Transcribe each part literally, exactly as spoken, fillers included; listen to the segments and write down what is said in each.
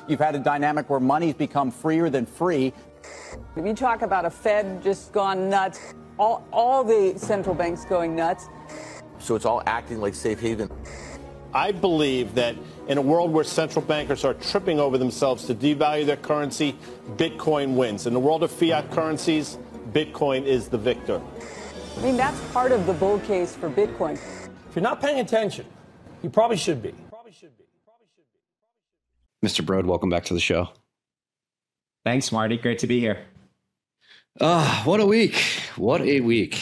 You've had a dynamic where money's become freer than free. If you talk about a Fed just gone nuts, all, all the central banks going nuts. So it's all acting like safe haven. I believe that in a world where central bankers are tripping over themselves to devalue their currency, Bitcoin wins. In the world of fiat currencies, Bitcoin is the victor. I mean, that's part of the bull case for Bitcoin. If you're not paying attention, you probably should be. Probably should be. Probably should be. Mister Broad, welcome back to the show. Thanks, Marty. Great to be here. Ah, uh, what a week. What a week.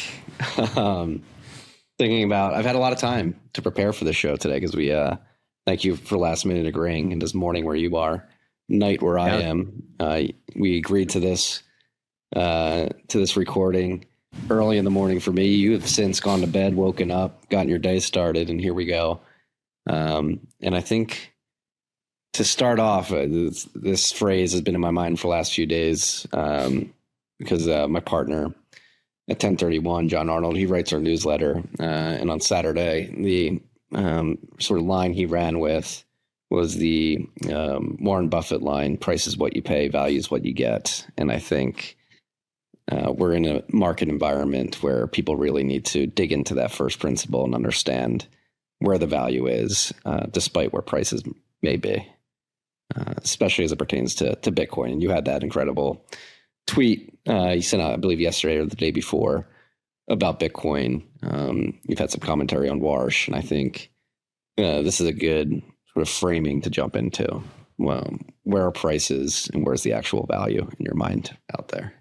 um, thinking about, I've had a lot of time to prepare for the show today because we, uh, thank you for last minute agreeing. And this morning where you are, night where I yeah. am, uh, we agreed to this, uh, to this recording early in the morning for me. You have since gone to bed, woken up, gotten your day started, and here we go. Um, and I think to start off, uh, this, this phrase has been in my mind for the last few days um, because uh, my partner at ten thirty-one, John Arnold, he writes our newsletter. Uh, and on Saturday, the um, sort of line he ran with was the um, Warren Buffett line, price is what you pay, value is what you get. And I think uh, we're in a market environment where people really need to dig into that first principle and understand where the value is, uh, despite where prices may be, uh, especially as it pertains to, to Bitcoin. And you had that incredible tweet uh, you sent out, I believe, yesterday or the day before about Bitcoin. Um, you've had some commentary on Warsh, and I think uh, this is a good sort of framing to jump into. Well, where are prices and where's the actual value in your mind out there?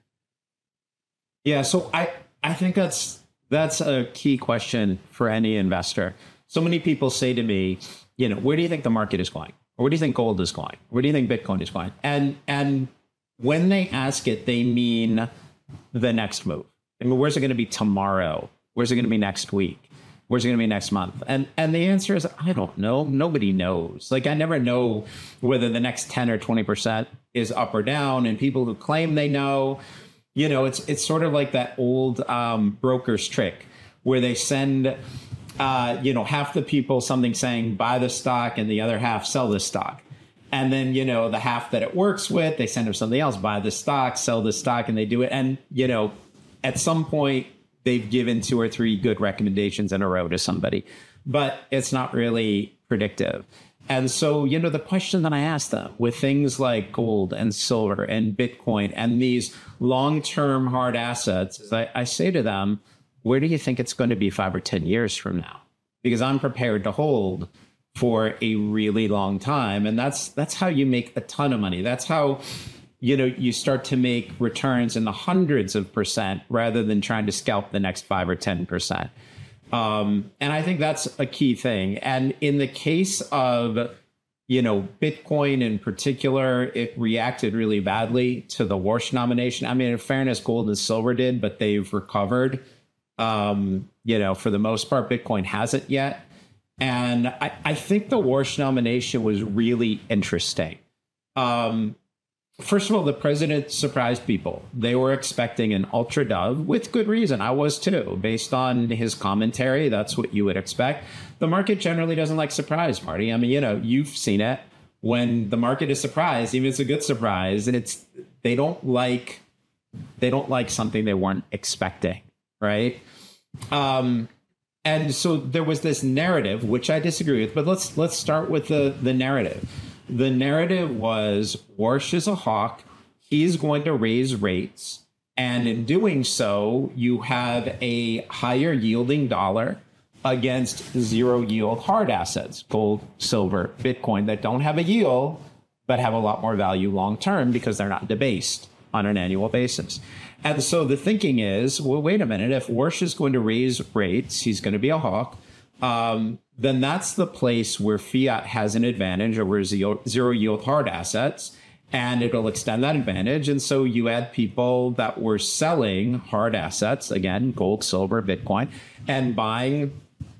Yeah, so I, I think that's that's a key question for any investor. So many people say to me, you know, where do you think the market is going? Or where do you think gold is going? Where do you think Bitcoin is going? And and when they ask it, they mean the next move. I mean, where's it going to be tomorrow? Where's it going to be next week? Where's it going to be next month? And and the answer is, I don't know. Nobody knows. Like, I never know whether the next ten or twenty percent is up or down. And people who claim they know, you know, it's it's sort of like that old um, broker's trick where they send, uh, you know, half the people something saying buy the stock and the other half sell the stock. And then, you know, the half that it works with, they send them something else, buy the stock, sell the stock, and they do it. And, you know, at some point, they've given two or three good recommendations in a row to somebody, but it's not really predictive. And so, you know, the question that I ask them with things like gold and silver and Bitcoin and these long-term hard assets is I, I say to them, where do you think it's going to be five or ten years from now? Because I'm prepared to hold for a really long time. And that's that's how you make a ton of money. That's how, you know, you start to make returns in the hundreds of percent rather than trying to scalp the next five or ten percent. Um, and I think that's a key thing. And in the case of, you know, Bitcoin in particular, it reacted really badly to the Warsh nomination. I mean, in fairness, gold and silver did, but they've recovered. Um, you know, for the most part, Bitcoin hasn't yet. And I, I think the Warsh nomination was really interesting. Um, first of all, the president surprised people. They were expecting an ultra dove with good reason. I was too. Based on his commentary, that's what you would expect. The market generally doesn't like surprise, Marty. I mean, you know, you've seen it. When the market is surprised, even if it's a good surprise, and it's they don't like they don't like something they weren't expecting, right? Um, And so there was this narrative, which I disagree with, but let's let's start with the, the narrative. The narrative was Warsh is a hawk. He's going to raise rates. And in doing so, you have a higher yielding dollar against zero yield hard assets, gold, silver, Bitcoin, that don't have a yield, but have a lot more value long term because they're not debased on an annual basis. And so the thinking is, well, wait a minute, if Warsh is going to raise rates, he's going to be a hawk, um, then that's the place where fiat has an advantage over zero, zero yield hard assets, and it'll extend that advantage. And so you had people that were selling hard assets, again, gold, silver, Bitcoin, and buying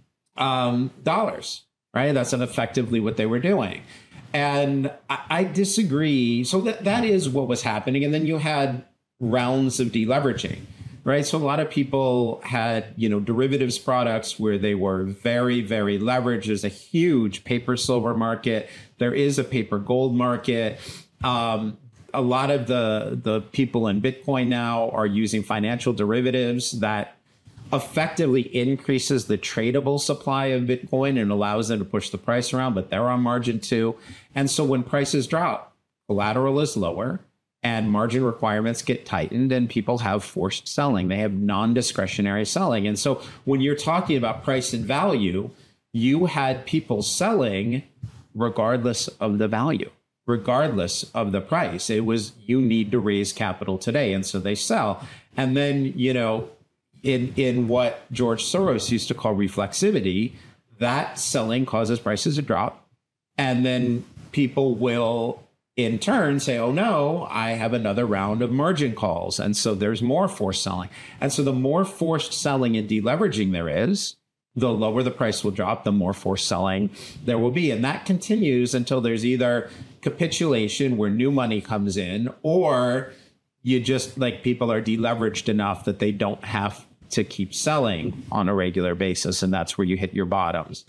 um, dollars, right? That's effectively what they were doing. And I, I disagree. So that, that is what was happening. And then you had rounds of deleveraging. right? So a lot of people had, you know, derivatives products where they were very, very leveraged. There's a huge paper silver market. There is a paper gold market. Um, a lot of the, the people in Bitcoin now are using financial derivatives that effectively increases the tradable supply of Bitcoin and allows them to push the price around, but they're on margin too. And so when prices drop, collateral is lower and margin requirements get tightened and people have forced selling. They have non-discretionary selling. And so when you're talking about price and value, you had people selling regardless of the value, regardless of the price. It was, you need to raise capital today. And so they sell. And then, you know, in, in what George Soros used to call reflexivity, that selling causes prices to drop. And then people will in turn say, oh no, I have another round of margin calls. And so there's more forced selling. And so the more forced selling and deleveraging there is, the lower the price will drop, the more forced selling there will be. And that continues until there's either capitulation where new money comes in, or you just, like, people are deleveraged enough that they don't have to keep selling on a regular basis. And that's where you hit your bottoms.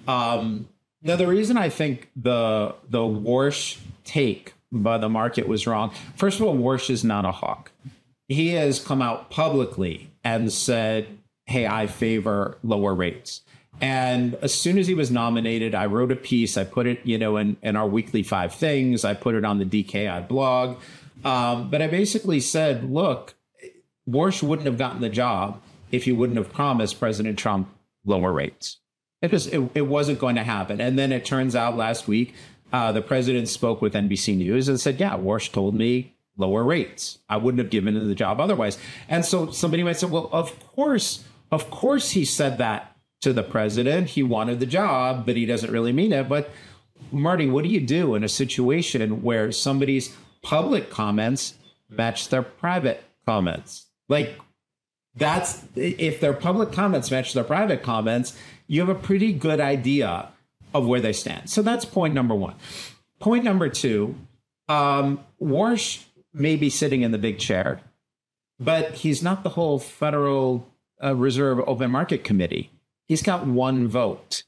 Um, now, the reason I think the the Warsh take by the market was wrong. First of all, Warsh is not a hawk. He has come out publicly and said, hey, I favor lower rates. And as soon as he was nominated, I wrote a piece. I put it, you know, in, in our weekly five things. I put it on the D K I blog. Um, but I basically said, look, Warsh wouldn't have gotten the job if he wouldn't have promised President Trump lower rates. It just, it, it wasn't going to happen. And then it turns out last week, uh, the president spoke with N B C News and said, yeah, Warsh told me lower rates. I wouldn't have given him the job otherwise. And so somebody might say, well, of course, of course he said that to the president. He wanted the job, but he doesn't really mean it. But Marty, what do you do in a situation where somebody's public comments match their private comments? Like, that's, if their public comments match their private comments, you have a pretty good idea of where they stand. So that's point number one. Point number two, um, Warsh may be sitting in the big chair, but he's not the whole Federal uh, Reserve Open Market Committee. He's got one vote.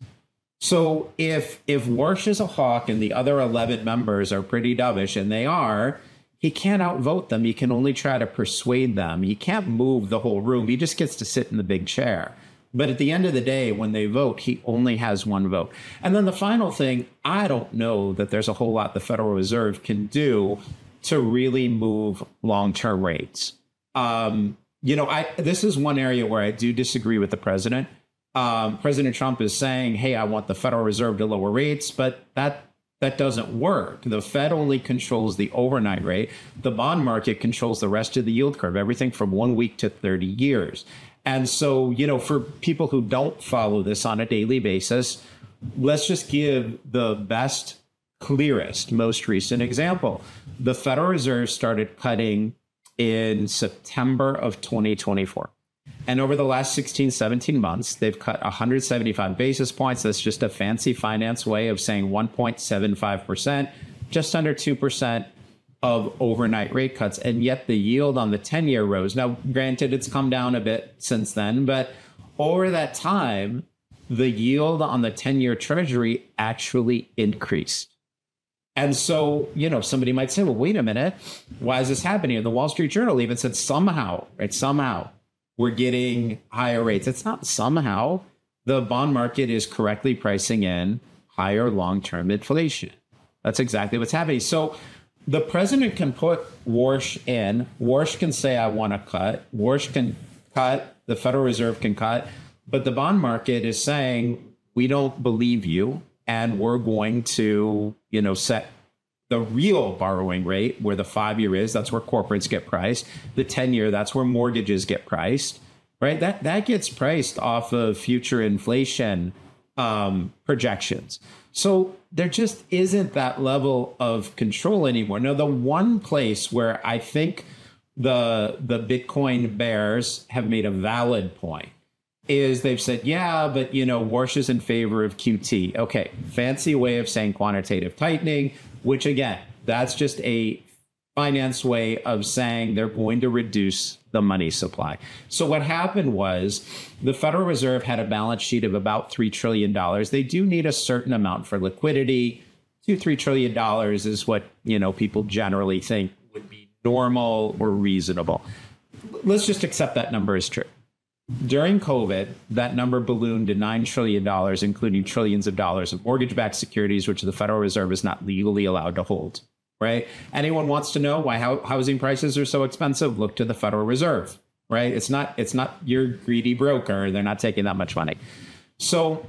So if if Warsh is a hawk and the other eleven members are pretty dovish, and they are, he can't outvote them. He can only try to persuade them. He can't move the whole room. He just gets to sit in the big chair. But at the end of the day, when they vote, he only has one vote. And then the final thing, I don't know that there's a whole lot the Federal Reserve can do to really move long-term rates. Um, you know, I this is one area where I do disagree with the president. Um, President Trump is saying, hey, I want the Federal Reserve to lower rates, but that that doesn't work. The Fed only controls the overnight rate. The bond market controls the rest of the yield curve, everything from one week to thirty years. And so, you know, for people who don't follow this on a daily basis, let's just give the best, clearest, most recent example. The Federal Reserve started cutting in September of twenty twenty-four. And over the last sixteen, seventeen months, they've cut one hundred seventy-five basis points. That's just a fancy finance way of saying one point seven five percent, just under two percent of overnight rate cuts. And yet the yield on the ten-year rose. Now, granted, it's come down a bit since then, but over that time, the yield on the ten-year Treasury actually increased. And so, you know, somebody might say, well, wait a minute, why is this happening? And the Wall Street Journal even said somehow, right, somehow, we're getting higher rates. It's not somehow. The bond market is correctly pricing in higher long-term inflation. That's exactly what's happening. So the president can put Warsh in. Warsh can say, I want to cut. Warsh can cut. The Federal Reserve can cut. But the bond market is saying, we don't believe you, and we're going to, you know, set the real borrowing rate where the five-year is. That's where corporates get priced. The ten-year, that's where mortgages get priced, right? That that gets priced off of future inflation um, projections. So there just isn't that level of control anymore. Now, the one place where I think the the Bitcoin bears have made a valid point is they've said, yeah, but, you know, Warsh is in favor of Q T. Okay, fancy way of saying quantitative tightening, which, again, that's just a finance way of saying they're going to reduce the money supply. So what happened was the Federal Reserve had a balance sheet of about three trillion dollars. They do need a certain amount for liquidity. Two, three trillion dollars is what, you know, people generally think would be normal or reasonable. Let's just accept that number is true. During COVID, that number ballooned to nine trillion dollars, including trillions of dollars of mortgage-backed securities, which the Federal Reserve is not legally allowed to hold. Right? Anyone wants to know why ho- housing prices are so expensive? Look to the Federal Reserve. Right? It's not. It's not your greedy broker. They're not taking that much money. So,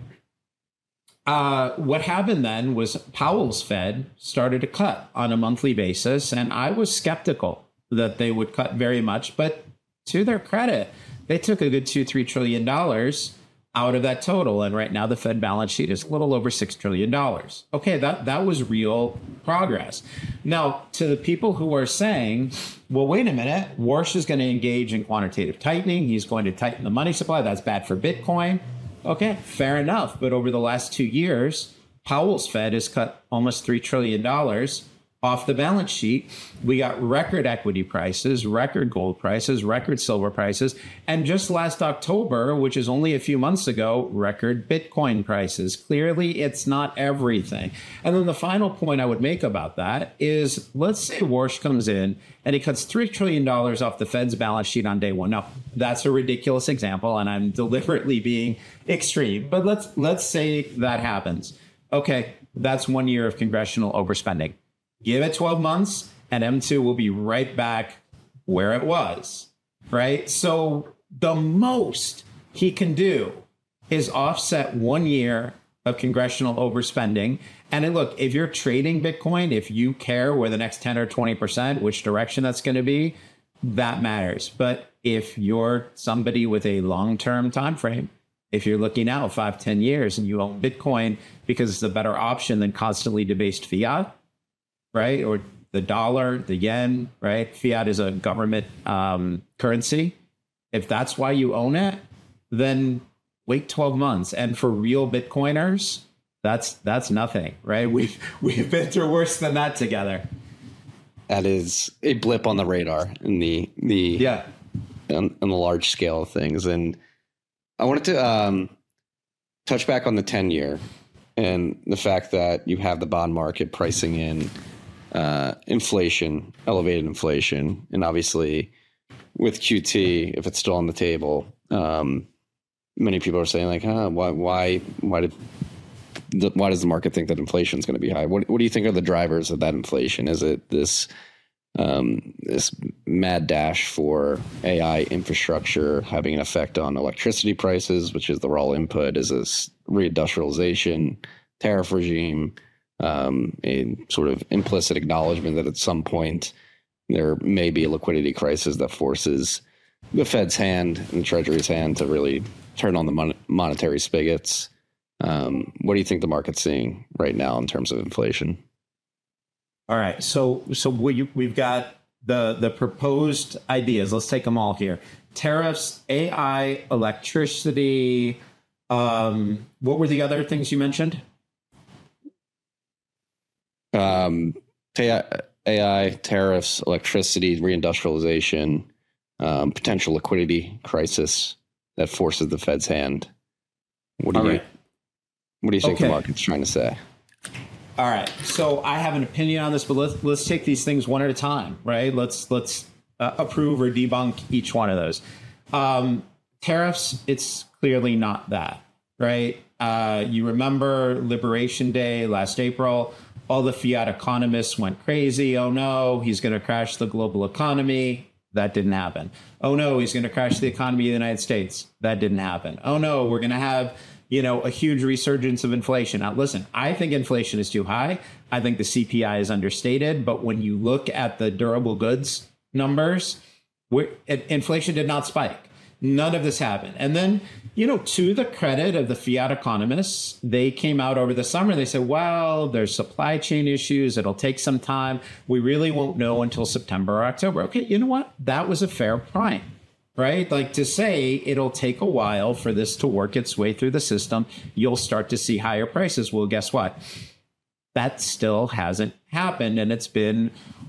uh, what happened then was Powell's Fed started to cut on a monthly basis, and I was skeptical that they would cut very much. But to their credit, they took a good two, three trillion dollars out of that total. And right now the Fed balance sheet is a little over six trillion dollars. Okay, that, that was real progress. Now, to the people who are saying, well, wait a minute, Warsh is going to engage in quantitative tightening. He's going to tighten the money supply. That's bad for Bitcoin. Okay, fair enough. But over the last two years, Powell's Fed has cut almost three trillion dollars off the balance sheet. We got record equity prices, record gold prices, record silver prices, and just last October, which is only a few months ago, record Bitcoin prices. Clearly, it's not everything. And then the final point I would make about that is, let's say Warsh comes in and he cuts three trillion dollars off the Fed's balance sheet on day one. Now, that's a ridiculous example, and I'm deliberately being extreme, but let's let's say that happens. Okay, that's one year of congressional overspending. Give it twelve months and M two will be right back where it was, right? So the most he can do is offset one year of congressional overspending. And then look, if you're trading Bitcoin, if you care where the next ten or twenty percent, which direction that's going to be, that matters. But if you're somebody with a long-term time frame, if you're looking out five, ten years and you own Bitcoin because it's a better option than constantly debased fiat, right? Or the dollar, the yen, right? Fiat is a government um, currency. If that's why you own it, then wait twelve months. And for real Bitcoiners, that's that's nothing, right? We've we've been through worse than that together. That is a blip on the radar in the the yeah on, on the large scale of things. And I wanted to um, touch back on the ten year and the fact that you have the bond market pricing in uh, inflation, elevated inflation, and obviously with Q T, if it's still on the table, um, many people are saying like, huh, why, why, why did, the, why does the market think that inflation is going to be high? What, what do you think are the drivers of that inflation? Is it this, um, this mad dash for A I infrastructure having an effect on electricity prices, which is the raw input? Is this reindustrialization, tariff regime, um, a sort of implicit acknowledgement that at some point there may be a liquidity crisis that forces the Fed's hand and the Treasury's hand to really turn on the mon- monetary spigots? Um, what do you think the market's seeing right now in terms of inflation? All right. So so we, we've got the, the proposed ideas. Let's take them all here. Tariffs, A I, electricity. Um, what were the other things you mentioned? Um, A I, tariffs, electricity, reindustrialization, um, potential liquidity crisis that forces the Fed's hand. What do all you right. What do you think okay. the market's trying to say? All right. So I have an opinion on this, but let's let's take these things one at a time, right? Let's let's uh, approve or debunk each one of those. Um, tariffs, it's clearly not that, right? Uh, you remember Liberation Day last April, all the fiat economists went crazy. Oh no, he's going to crash the global economy. That didn't happen. Oh no, he's going to crash the economy of the United States. That didn't happen. Oh no, we're going to have, you know, a huge resurgence of inflation. Now, listen, I think inflation is too high. I think the C P I is understated. But when you look at the durable goods numbers, we're, inflation did not spike. None of this happened. And then, you know, to the credit of the fiat economists, they came out over the summer. They said, well, there's supply chain issues. It'll take some time. We really won't know until September or October. Okay, you know what? That was a fair point, right? Like to say it'll take a while for this to work its way through the system. You'll start to see higher prices. Well, guess what? That still hasn't happened. And it's been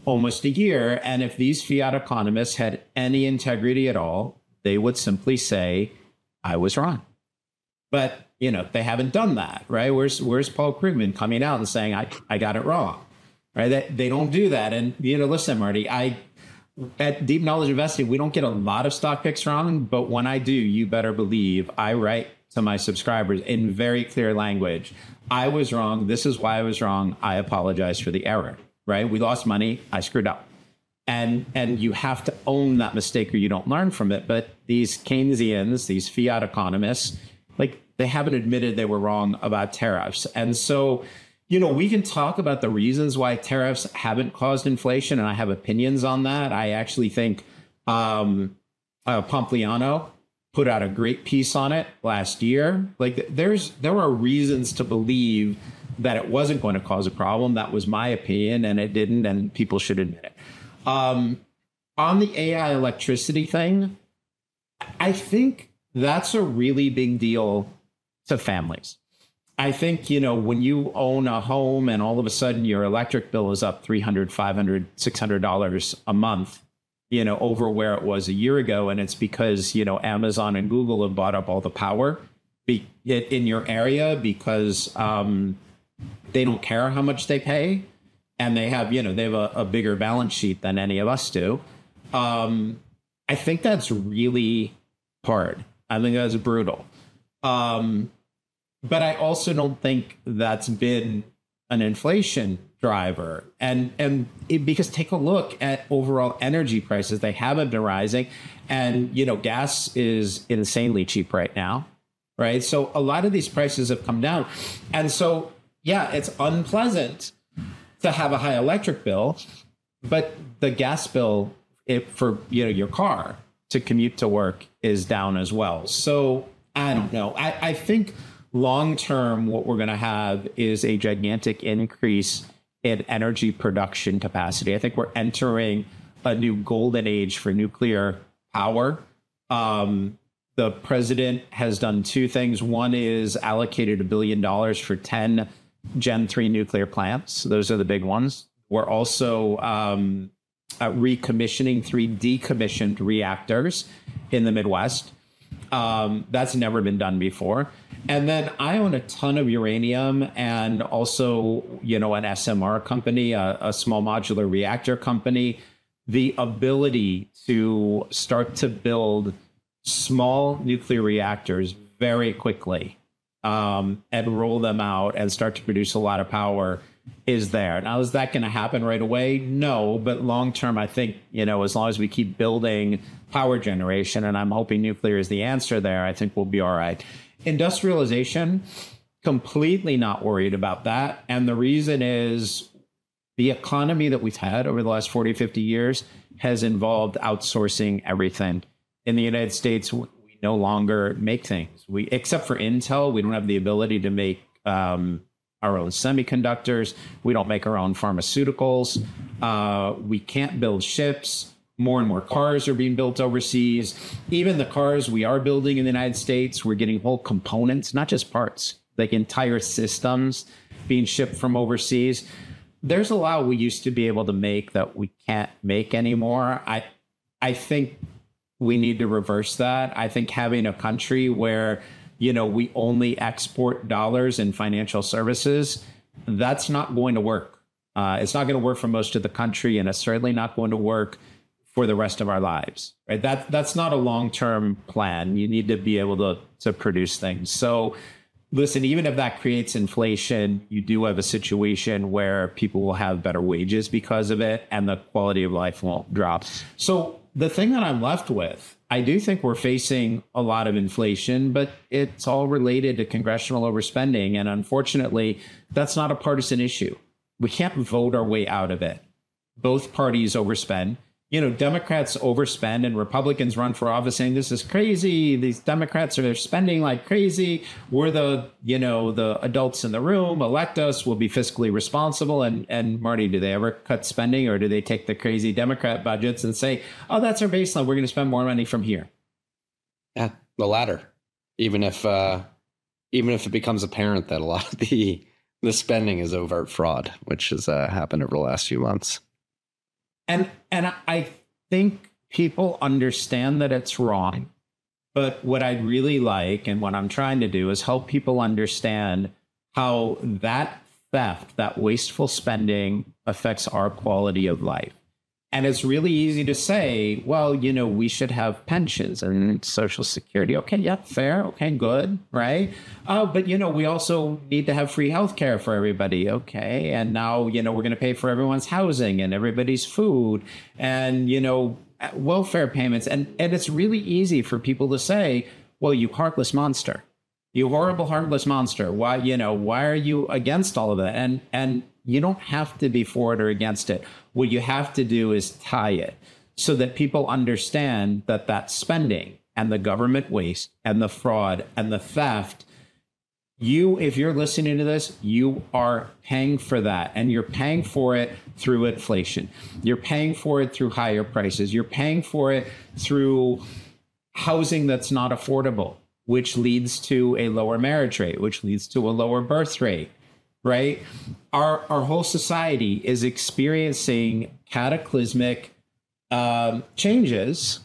almost a year. And if these fiat economists had any integrity at all, they would simply say, I was wrong. But, you know, they haven't done that, right? Where's where's Paul Krugman coming out and saying, I, I got it wrong, right? They, they don't do that. And, you know, listen, Marty, I at Deep Knowledge Investing, we don't get a lot of stock picks wrong, but when I do, you better believe I write to my subscribers in very clear language. I was wrong. This is why I was wrong. I apologize for the error, right? We lost money. I screwed up. And and you have to own that mistake or you don't learn from it. But these Keynesians, these fiat economists, like they haven't admitted they were wrong about tariffs. And so, you know, we can talk about the reasons why tariffs haven't caused inflation, and I have opinions on that. I actually think um, uh, Pompliano put out a great piece on it last year. Like there's there are reasons to believe that it wasn't going to cause a problem. That was my opinion, and it didn't, and people should admit it. Um, on the A I electricity thing, I think that's a really big deal to families. I think, you know, when you own a home and all of a sudden your electric bill is up three hundred, five hundred, six hundred dollars a month, you know, over where it was a year ago. And it's because, you know, Amazon and Google have bought up all the power be, in your area because um, they don't care how much they pay. And they have, you know, they have a, a bigger balance sheet than any of us do. Um, I think that's really hard. I think that's brutal. Um, but I also don't think that's been an inflation driver. And and it, because take a look at overall energy prices, they haven't been rising. And, you know, gas is insanely cheap right now, right? So a lot of these prices have come down. And so, yeah, it's unpleasant to have a high electric bill, but the gas bill it, for you know your car to commute to work is down as well. So I don't know. I, I think long term, what we're going to have is a gigantic increase in energy production capacity. I think we're entering a new golden age for nuclear power. Um, the president has done two things. One is allocated a billion dollars for ten Gen three nuclear plants. Those are the big ones. We're also um, uh, recommissioning three decommissioned reactors in the Midwest. Um, that's never been done before. And then I own a ton of uranium and also, you know, an S M R company, a, a small modular reactor company. The ability to start to build small nuclear reactors very quickly Um, and roll them out and start to produce a lot of power is there. Now, is that going to happen right away? No, but long term, I think, you know, as long as we keep building power generation, and I'm hoping nuclear is the answer there, I think we'll be all right. Industrialization, completely not worried about that. And the reason is the economy that we've had over the last forty, fifty years has involved outsourcing everything. In the United States, no longer make things. We, except for Intel, we don't have the ability to make um, our own semiconductors. We don't make our own pharmaceuticals. Uh, we can't build ships. More and more cars are being built overseas. Even the cars we are building in the United States, we're getting whole components, not just parts, like entire systems being shipped from overseas. There's a lot we used to be able to make that we can't make anymore. I, I think we need to reverse that. I think having a country where, you know, we only export dollars in financial services, that's not going to work. Uh, it's not going to work for most of the country, and it's certainly not going to work for the rest of our lives. Right? That that's not a long-term plan. You need to be able to to produce things. So, listen, even if that creates inflation, you do have a situation where people will have better wages because of it, and the quality of life won't drop. So the thing that I'm left with, I do think we're facing a lot of inflation, but it's all related to congressional overspending. And unfortunately, that's not a partisan issue. We can't vote our way out of it. Both parties overspend. You know, Democrats overspend and Republicans run for office saying this is crazy. These Democrats are spending like crazy. We're the, you know, the adults in the room. Elect us. We'll be fiscally responsible. And, and Marty, do they ever cut spending, or do they take the crazy Democrat budgets and say, oh, that's our baseline. We're going to spend more money from here? Yeah, the latter. Even if uh, even if it becomes apparent that a lot of the the spending is overt fraud, which has uh, happened over the last few months. And and I think people understand that it's wrong. But what I'd really like and what I'm trying to do is help people understand how that theft, that wasteful spending affects our quality of life. And it's really easy to say, well, you know, we should have pensions and Social Security. Okay, yeah, fair. Okay, good, right? Uh, but, you know, we also need to have free health care for everybody. Okay, and now, you know, we're going to pay for everyone's housing and everybody's food and, you know, welfare payments. And, and it's really easy for people to say, well, you heartless monster, you horrible, heartless monster. Why, you know, why are you against all of that? And, and you don't have to be for it or against it. What you have to do is tie it so that people understand that that spending and the government waste and the fraud and the theft, you, if you're listening to this, you are paying for that. And you're paying for it through inflation. You're paying for it through higher prices. You're paying for it through housing that's not affordable, which leads to a lower marriage rate, which leads to a lower birth rate, right? Our, our whole society is experiencing cataclysmic um, changes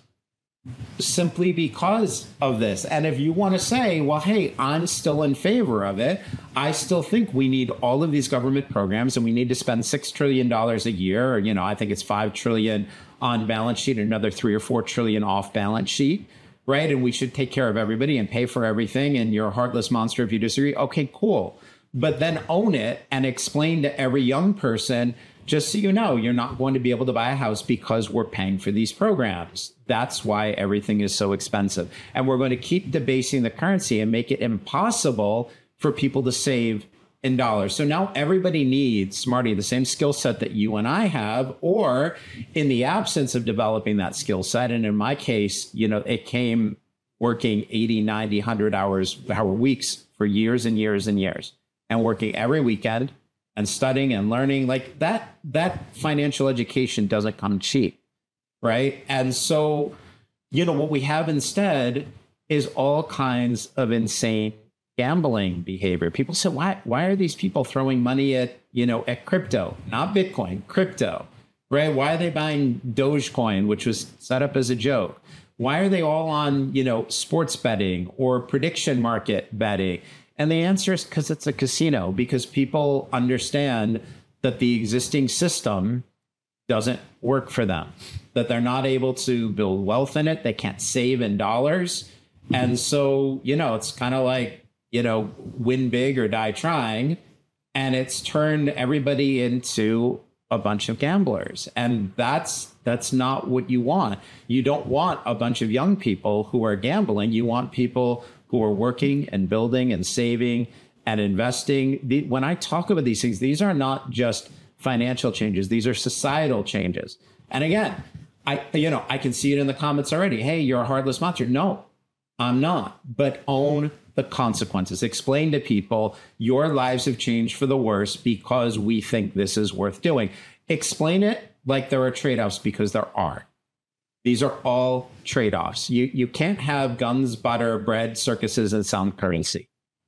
simply because of this. And if you want to say, well, hey, I'm still in favor of it, I still think we need all of these government programs and we need to spend six trillion dollars a year. Or, you know, I think it's five trillion dollars on balance sheet, another three or four trillion off balance sheet, right? And we should take care of everybody and pay for everything. And you're a heartless monster if you disagree. Okay, cool. But then own it and explain to every young person, just so you know, you're not going to be able to buy a house because we're paying for these programs. That's why everything is so expensive. And we're going to keep debasing the currency and make it impossible for people to save in dollars. So now everybody needs, Marty, the same skill set that you and I have, or in the absence of developing that skill set. And in my case, you know, it came working eighty, ninety, one hundred hours, hour weeks for years and years and years, and working every weekend and studying and learning. Like that, that financial education doesn't come cheap, right? And so, you know, what we have instead is all kinds of insane gambling behavior. People say, why, why are these people throwing money at, you know, at crypto, not Bitcoin, crypto, right? Why are they buying Dogecoin, which was set up as a joke? Why are they all on, you know, sports betting or prediction market betting? And the answer is because it's a casino, because people understand that the existing system doesn't work for them, that they're not able to build wealth in it. They can't save in dollars. And so, you know, it's kind of like, you know, win big or die trying. And it's turned everybody into a bunch of gamblers. And that's that's not what you want. You don't want a bunch of young people who are gambling. You want people who are working and building and saving and investing. The, when I talk about these things, these are not just financial changes. These are societal changes. And again, I, you know, I can see it in the comments already. Hey, you're a heartless monster. No, I'm not. But own the consequences. Explain to people your lives have changed for the worse because we think this is worth doing. Explain it like there are trade-offs, because there are. These are all trade-offs. You you can't have guns, butter, bread, circuses, and sound currency.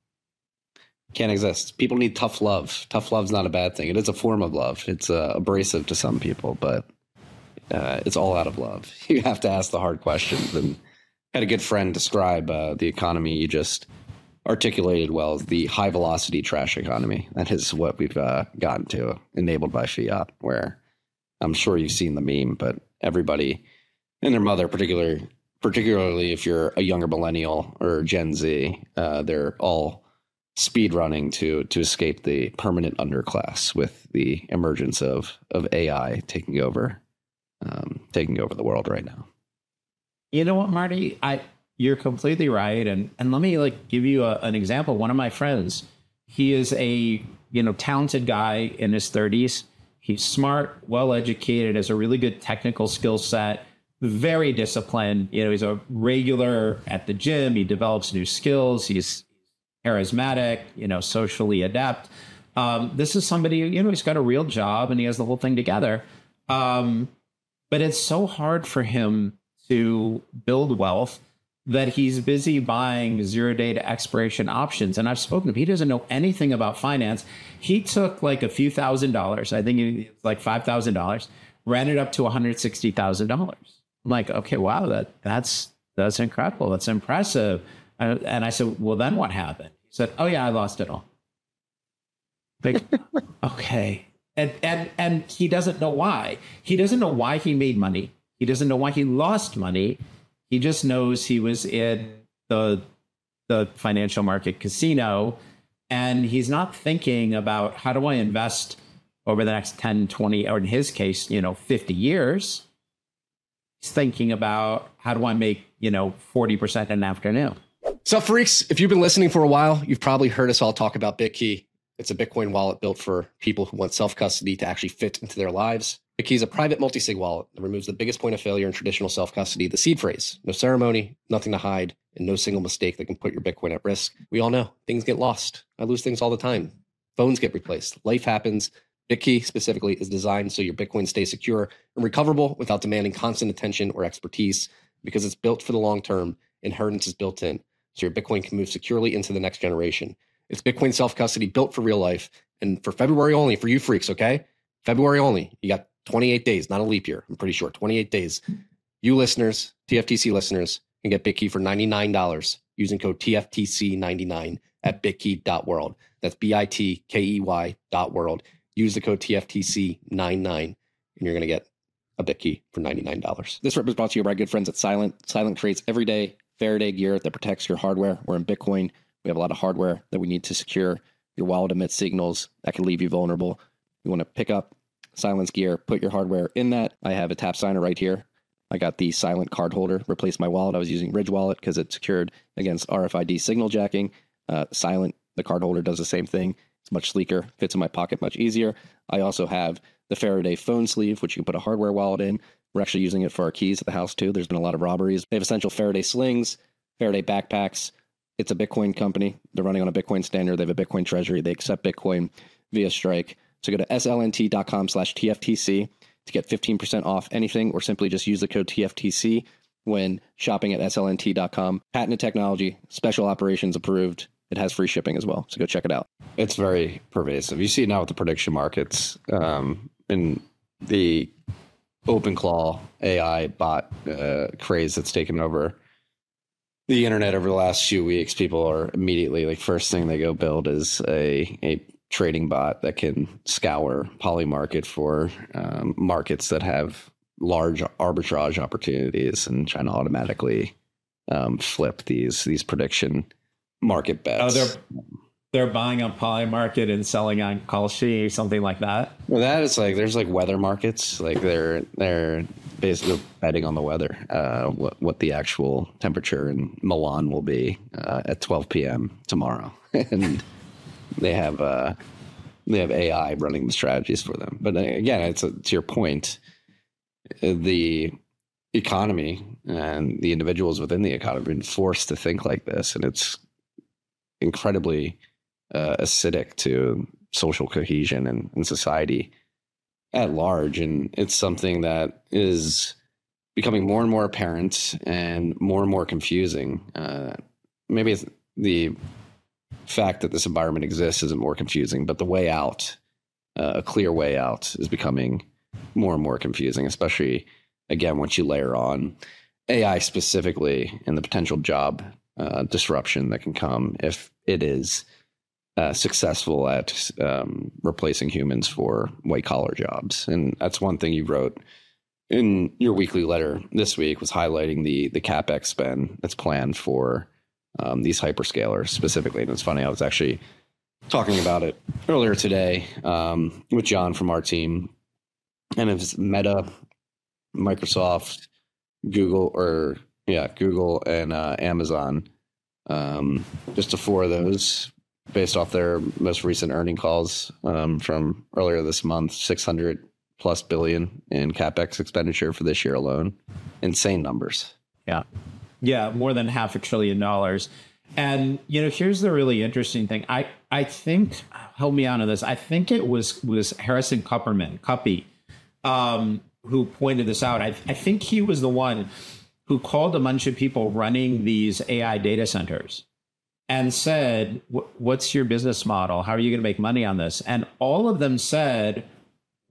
Can't exist. People need tough love. Tough love's not a bad thing. It is a form of love. It's uh, abrasive to some people, but uh, it's all out of love. You have to ask the hard questions. And I had a good friend describe uh, the economy you just articulated well as the high velocity trash economy. That is what we've uh, gotten to, enabled by fiat, where I'm sure you've seen the meme, but everybody and their mother, particularly, particularly if you're a younger millennial or Gen Z, uh, they're all speed running to to escape the permanent underclass with the emergence of of A I taking over, um, taking over the world right now. You know what, Marty? I you're completely right, and and let me like give you a, an example. One of my friends, he is a you know talented guy in his thirties. He's smart, well educated, has a really good technical skill set. Very disciplined. You know, he's a regular at the gym. He develops new skills. He's charismatic, you know, socially adept. Um, this is somebody, you know, he's got a real job and he has the whole thing together. Um, but it's so hard for him to build wealth that he's busy buying zero day to expiration options. And I've spoken to him. He doesn't know anything about finance. He took like a few thousand dollars. I think it's like five thousand dollars. ran it up to one hundred sixty thousand dollars. I'm like, okay, wow, that that's that's incredible. That's impressive. Uh, and I said, well, then what happened? He said, oh yeah, I lost it all. Like, okay. And and and he doesn't know why. He doesn't know why he made money. He doesn't know why he lost money. He just knows he was in the the financial market casino, and he's not thinking about how do I invest over the next ten, twenty, or in his case, you know, fifty years. He's thinking about how do I make, you know, forty percent in an afternoon. So freaks, if you've been listening for a while, you've probably heard us all talk about BitKey. It's a Bitcoin wallet built for people who want self-custody to actually fit into their lives. BitKey is a private multi-sig wallet that removes the biggest point of failure in traditional self-custody, the seed phrase. No ceremony, nothing to hide, and no single mistake that can put your Bitcoin at risk. We all know things get lost. I lose things all the time. Phones get replaced. Life happens. BitKey specifically is designed so your Bitcoin stays secure and recoverable without demanding constant attention or expertise, because it's built for the long term. Inheritance is built in, so your Bitcoin can move securely into the next generation. It's Bitcoin self-custody built for real life. And for February only, for you freaks, okay? February only. You got twenty-eight days, not a leap year. I'm pretty sure. twenty-eight days. You listeners, T F T C listeners, can get BitKey for ninety-nine dollars using code T F T C ninety-nine at bitkey dot world. That's B I T K E Y dot world. Use the code T F T C ninety-nine, and you're going to get a BitKey for ninety-nine dollars. This rip is brought to you by our good friends at Silent. Silent creates everyday Faraday gear that protects your hardware. We're in Bitcoin. We have a lot of hardware that we need to secure. Your wallet emits signals that can leave you vulnerable. You want to pick up Silent's gear, put your hardware in that. I have a tap signer right here. I got the Silent card holder, replaced my wallet. I was using Ridge Wallet because it's secured against R F I D signal jacking. Uh, Silent, the card holder, does the same thing. It's much sleeker, fits in my pocket much easier. I also have the Faraday phone sleeve, which you can put a hardware wallet in. We're actually using it for our keys at the house too. There's been a lot of robberies. They have essential Faraday slings, Faraday backpacks. It's a Bitcoin company. They're running on a Bitcoin standard. They have a Bitcoin treasury. They accept Bitcoin via Strike. So go to slnt.com slash TFTC to get fifteen percent off anything, or simply just use the code T F T C when shopping at S L N T dot com. Patented technology, special operations approved. It has free shipping as well. So go check it out. It's very pervasive. You see it now with the prediction markets, um, and the OpenClaw A I bot uh, craze that's taken over the internet over the last few weeks. People are immediately, like, first thing they go build is a, a trading bot that can scour Polymarket for um, markets that have large arbitrage opportunities and trying to automatically um, flip these these prediction market bets. Oh, they're they're buying on Polymarket and selling on Kalshi, something like that. Well, that is like, there's like weather markets, like they're they're basically betting on the weather, uh, what what the actual temperature in Milan will be uh, at twelve p.m. tomorrow, and they have uh, they have A I running the strategies for them. But again, it's a, to your point, the economy and the individuals within the economy have been forced to think like this, and it's incredibly uh, acidic to social cohesion and, and society at large. And it's something that is becoming more and more apparent and more and more confusing. Uh, maybe it's the fact that this environment exists isn't more confusing, but the way out, uh, a clear way out, is becoming more and more confusing, especially, again, once you layer on A I specifically and the potential job uh, disruption that can come if it is uh, successful at um, replacing humans for white collar jobs. And that's one thing you wrote in your weekly letter this week, was highlighting the the CapEx spend that's planned for um, these hyperscalers specifically. And it's funny, I was actually talking about it earlier today um, with John from our team, and it's Meta, Microsoft, Google, or yeah, Google and uh, Amazon. Um, just the four of those, based off their most recent earning calls um, from earlier this month, six hundred plus billion in CapEx expenditure for this year alone. Insane numbers. Yeah. Yeah. More than half a trillion dollars. And, you know, here's the really interesting thing. I, I think, help me out on this. I think it was, was Harrison Kupperman, Cuppy, um, who pointed this out. I, I think he was the one who called a bunch of people running these A I data centers and said, what's your business model? How are you going to make money on this? And all of them said,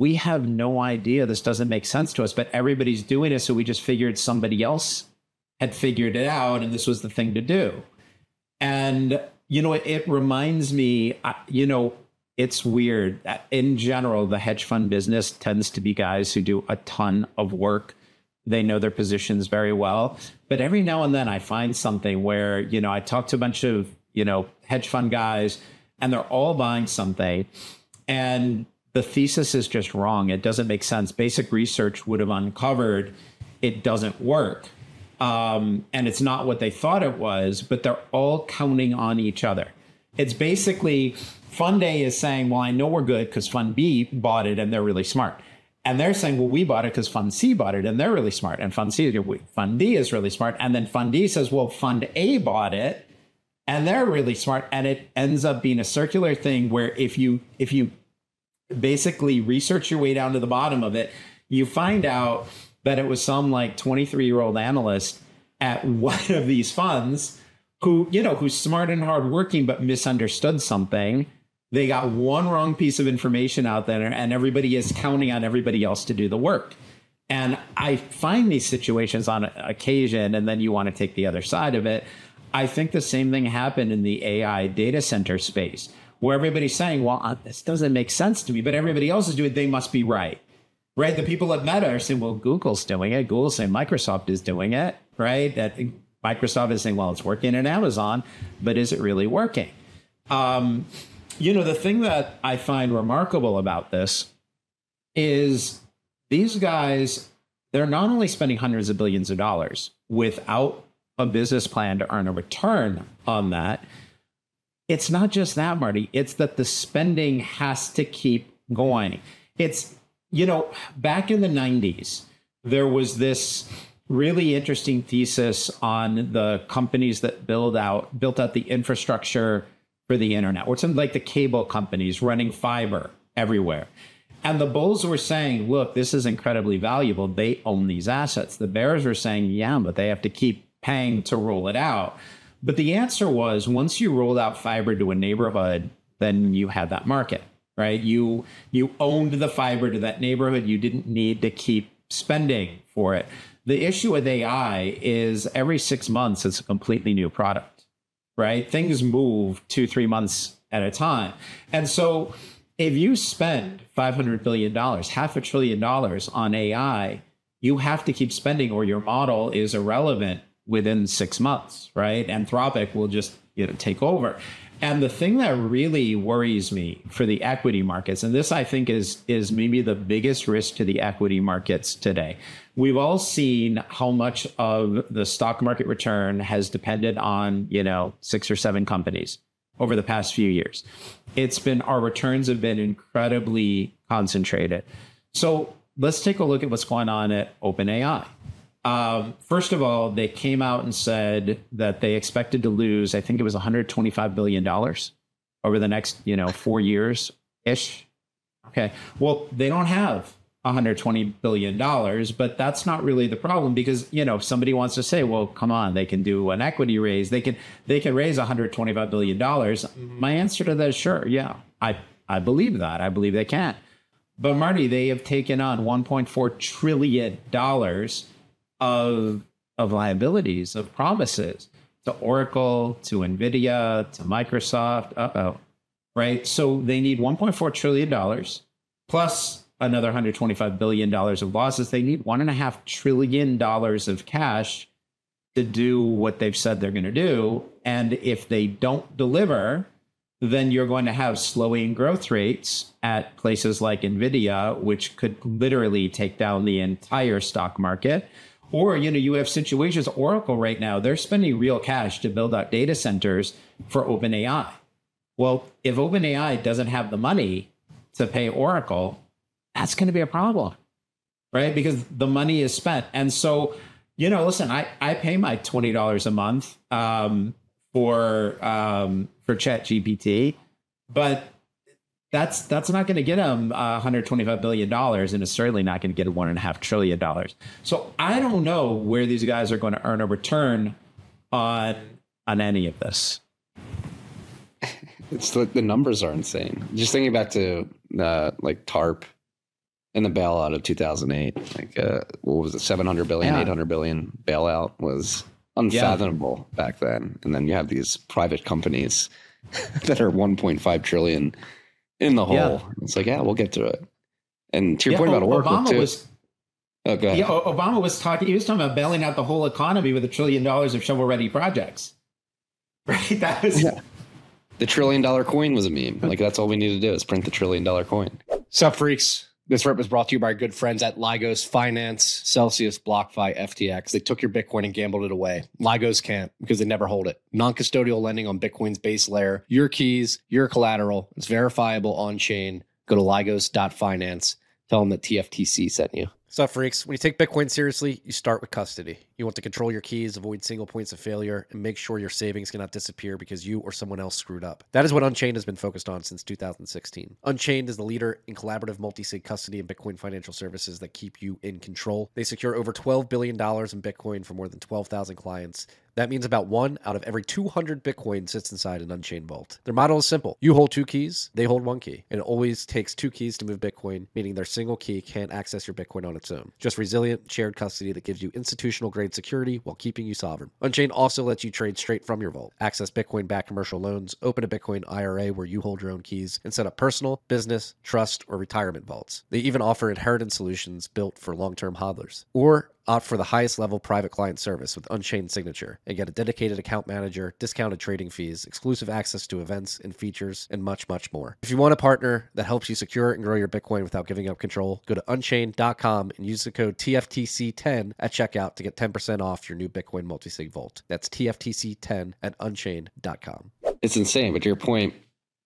we have no idea. This doesn't make sense to us, but everybody's doing it. So we just figured somebody else had figured it out and this was the thing to do. And, you know, it, it reminds me, you know, it's weird. In general, the hedge fund business tends to be guys who do a ton of work. They know their positions very well. But every now and then I find something where, you know, I talk to a bunch of, you know, hedge fund guys and they're all buying something and the thesis is just wrong. It doesn't make sense. Basic research would have uncovered it doesn't work. Um, and it's not what they thought it was, but they're all counting on each other. It's basically Fund A is saying, well, I know we're good because Fund B bought it and they're really smart. And they're saying, well, we bought it because Fund C bought it and they're really smart. And Fund C, Fund D is really smart. And then Fund D says, well, Fund A bought it and they're really smart. And it ends up being a circular thing where if you if you basically research your way down to the bottom of it, you find out that it was some like twenty-three year old analyst at one of these funds who, you know, who's smart and hardworking, but misunderstood something. They got one wrong piece of information out there and everybody is counting on everybody else to do the work. And I find these situations on occasion, and then you want to take the other side of it. I think the same thing happened in the A I data center space, where everybody's saying, well, this doesn't make sense to me, but everybody else is doing it. They must be right. Right. The people at Meta are saying, well, Google's doing it. Google's saying Microsoft is doing it. Right. That Microsoft is saying, well, it's working in Amazon, but is it really working? Um, you know, the thing that I find remarkable about this is these guys, they're not only spending hundreds of billions of dollars without a business plan to earn a return on that. It's not just that, Marty. It's that the spending has to keep going. It's, you know, back in the nineties, there was this really interesting thesis on the companies that build out, built out the infrastructure for the internet, or something like the cable companies running fiber everywhere. And the bulls were saying, look, this is incredibly valuable. They own these assets. The bears were saying, yeah, but they have to keep paying to roll it out. But the answer was, once you rolled out fiber to a neighborhood, then you had that market, right? You you owned the fiber to that neighborhood. You didn't need to keep spending for it. The issue with A I is every six months, it's a completely new product, right? Things move two, three months at a time. And so if you spend five hundred billion dollars, half a trillion dollars on A I, you have to keep spending or your model is irrelevant within six months, right? Anthropic will just, you know, take over. And the thing that really worries me for the equity markets, and this I think is is maybe the biggest risk to the equity markets today. We've all seen how much of the stock market return has depended on, you know, six or seven companies over the past few years. It's been, our returns have been incredibly concentrated. So let's take a look at what's going on at OpenAI. Um, first of all, they came out and said that they expected to lose, I think it was one hundred twenty-five billion dollars over the next, you know, four years ish. Okay. Well, they don't have one hundred twenty billion dollars, but that's not really the problem because, you know, if somebody wants to say, well, come on, they can do an equity raise. They can, they can raise one hundred twenty-five billion dollars. Mm-hmm. My answer to that is sure. Yeah, I, I believe that. I believe they can. But Marty, they have taken on one point four trillion dollars of of liabilities, of promises to Oracle, to NVIDIA, to Microsoft. Uh-oh. Right? So they need one point four trillion dollars plus another one hundred twenty-five billion dollars of losses. They need one point five trillion dollars of cash to do what they've said they're going to do. And if they don't deliver, then you're going to have slowing growth rates at places like NVIDIA, which could literally take down the entire stock market. Or, you know, you have situations, Oracle right now, they're spending real cash to build out data centers for OpenAI. Well, if OpenAI doesn't have the money to pay Oracle, that's going to be a problem, right? Because the money is spent. And so, you know, listen, I, I pay my twenty dollars a month um, for um, for ChatGPT, but That's that's not going to get them uh, one hundred twenty-five billion dollars, and it's certainly not going to get one and a half trillion dollars. So I don't know where these guys are going to earn a return on on any of this. It's the, the numbers are insane. Just thinking back to uh, like TARP in the bailout of two thousand eight. Like, uh, what was it? seven hundred billion, Yeah. eight hundred billion bailout was unfathomable yeah. back then. And then you have these private companies that are one point five trillion in the hole. Yeah. It's like, yeah, we'll get to it. And to your yeah, point about Oracle Obama too. Was, oh, go ahead. Yeah, Obama was talking, he was talking about bailing out the whole economy with a trillion dollars of shovel-ready projects. Right? That was... Yeah. The trillion dollar coin was a meme. Like, that's all we need to do is print the trillion dollar coin. Sup, freaks? This rip was brought to you by our good friends at Lygos Finance, Celsius, BlockFi, F T X. They took your Bitcoin and gambled it away. Lygos can't because they never hold it. Non-custodial lending on Bitcoin's base layer. Your keys, your collateral. It's verifiable on-chain. Go to lygos dot finance. Tell them that T F T C sent you. Sup, freaks? When you take Bitcoin seriously, you start with custody. You want to control your keys, avoid single points of failure, and make sure your savings cannot disappear because you or someone else screwed up. That is what Unchained has been focused on since two thousand sixteen. Unchained is the leader in collaborative multi-sig custody and Bitcoin financial services that keep you in control. They secure over twelve billion dollars in Bitcoin for more than twelve thousand clients. That means about one out of every two hundred Bitcoin sits inside an Unchained vault. Their model is simple. You hold two keys, they hold one key. And it always takes two keys to move Bitcoin, meaning their single key can't access your Bitcoin on its own. Just resilient, shared custody that gives you institutional-grade security while keeping you sovereign. Unchained also lets you trade straight from your vault, access Bitcoin-backed commercial loans, open a Bitcoin I R A where you hold your own keys, and set up personal, business, trust, or retirement vaults. They even offer inheritance solutions built for long-term hodlers. Or opt for the highest level private client service with Unchained Signature and get a dedicated account manager, discounted trading fees, exclusive access to events and features, and much, much more. If you want a partner that helps you secure and grow your Bitcoin without giving up control, go to unchained dot com and use the code T F T C ten at checkout to get ten percent off your new Bitcoin multisig vault. That's T F T C ten at unchained dot com. It's insane, but to your point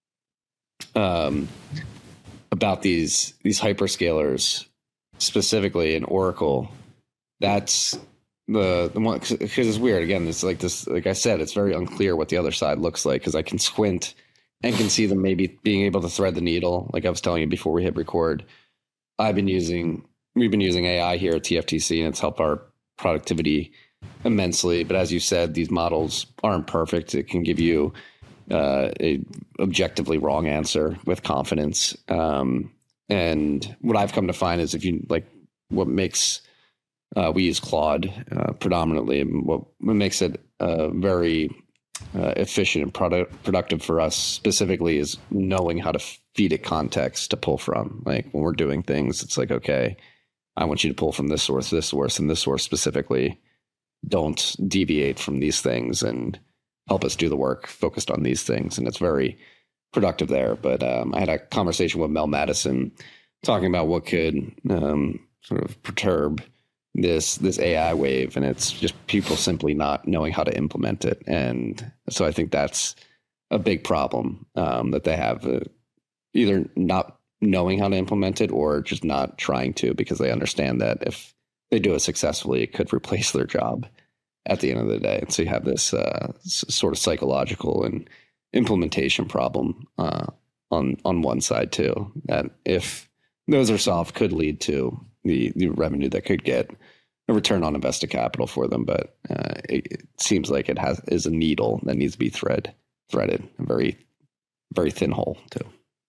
um, about these these hyperscalers, specifically in Oracle, that's the the one, because it's weird. Again, it's like this, like I said, it's very unclear what the other side looks like because I can squint and can see them maybe being able to thread the needle. Like I was telling you before we hit record, I've been using, we've been using A I here at T F T C and it's helped our productivity immensely. But as you said, these models aren't perfect. It can give you uh, a objectively wrong answer with confidence. Um, and what I've come to find is if you like what makes Uh, we use Claude uh, predominantly. And what, what makes it uh, very uh, efficient and product, productive for us specifically is knowing how to feed it context to pull from. Like when we're doing things, it's like, okay, I want you to pull from this source, this source, and this source specifically. Don't deviate from these things and help us do the work focused on these things. And it's very productive there. But um, I had a conversation with Mel Madison talking about what could um, sort of perturb this this A I wave, and it's just people simply not knowing how to implement it. And so I think that's a big problem um, that they have, uh, either not knowing how to implement it or just not trying to, because they understand that if they do it successfully, it could replace their job at the end of the day. And so you have this uh, s- sort of psychological and implementation problem uh, on on one side too, that if those are solved could lead to the, the revenue that could get a return on invested capital for them. But uh, it, it seems like it has is a needle that needs to be thread threaded, a very, very thin hole too.